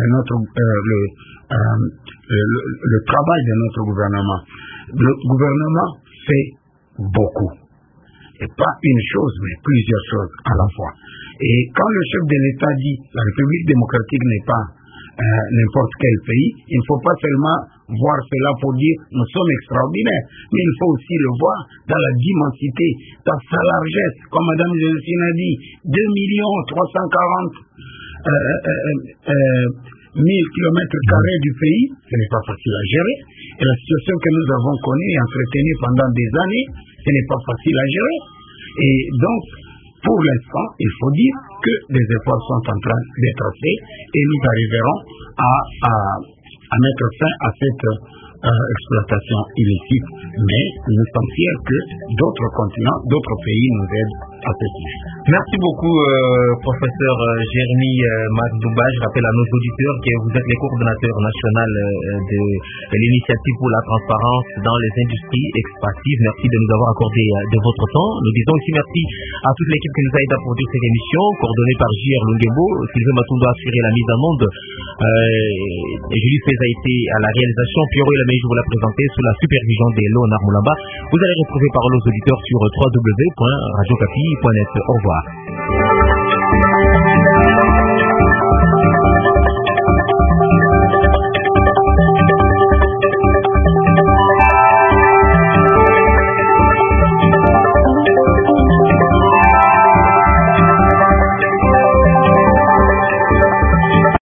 le travail de notre gouvernement. Le gouvernement fait beaucoup. Et pas une chose, mais plusieurs choses à la fois. Et quand le chef de l'État dit la République démocratique n'est pas n'importe quel pays, il ne faut pas seulement voir cela pour dire nous sommes extraordinaires, mais il faut aussi le voir dans la dimension, dans sa largesse. Comme Mme Joséphine a dit, 2 340 000 km² du pays, ce n'est pas facile à gérer. Et la situation que nous avons connue et entretenue pendant des années, ce n'est pas facile à gérer. Et donc, pour l'instant, il faut dire que les efforts sont en train d'être faits et nous arriverons à mettre fin à cette exploitation illicite. Mais nous sommes fiers que d'autres continents, d'autres pays nous aident à ce sujet. Merci beaucoup, professeur Jérémy Makdouba. Je rappelle à nos auditeurs que vous êtes le coordonnateur national de l'initiative pour la transparence dans les industries extractives. Merci de nous avoir accordé de votre temps. Nous disons aussi merci à toute l'équipe qui nous a aidé à produire cette émission, coordonnée par J.R. Lungembo. Sylvain Matondo a assuré la mise en onde. Et Julie Fez a été à la réalisation. Pierrot et la je vous la présenter sous la supervision de Léonard Moulamba. Vous allez retrouver Parole aux auditeurs sur www.radiocapi.net. Au revoir.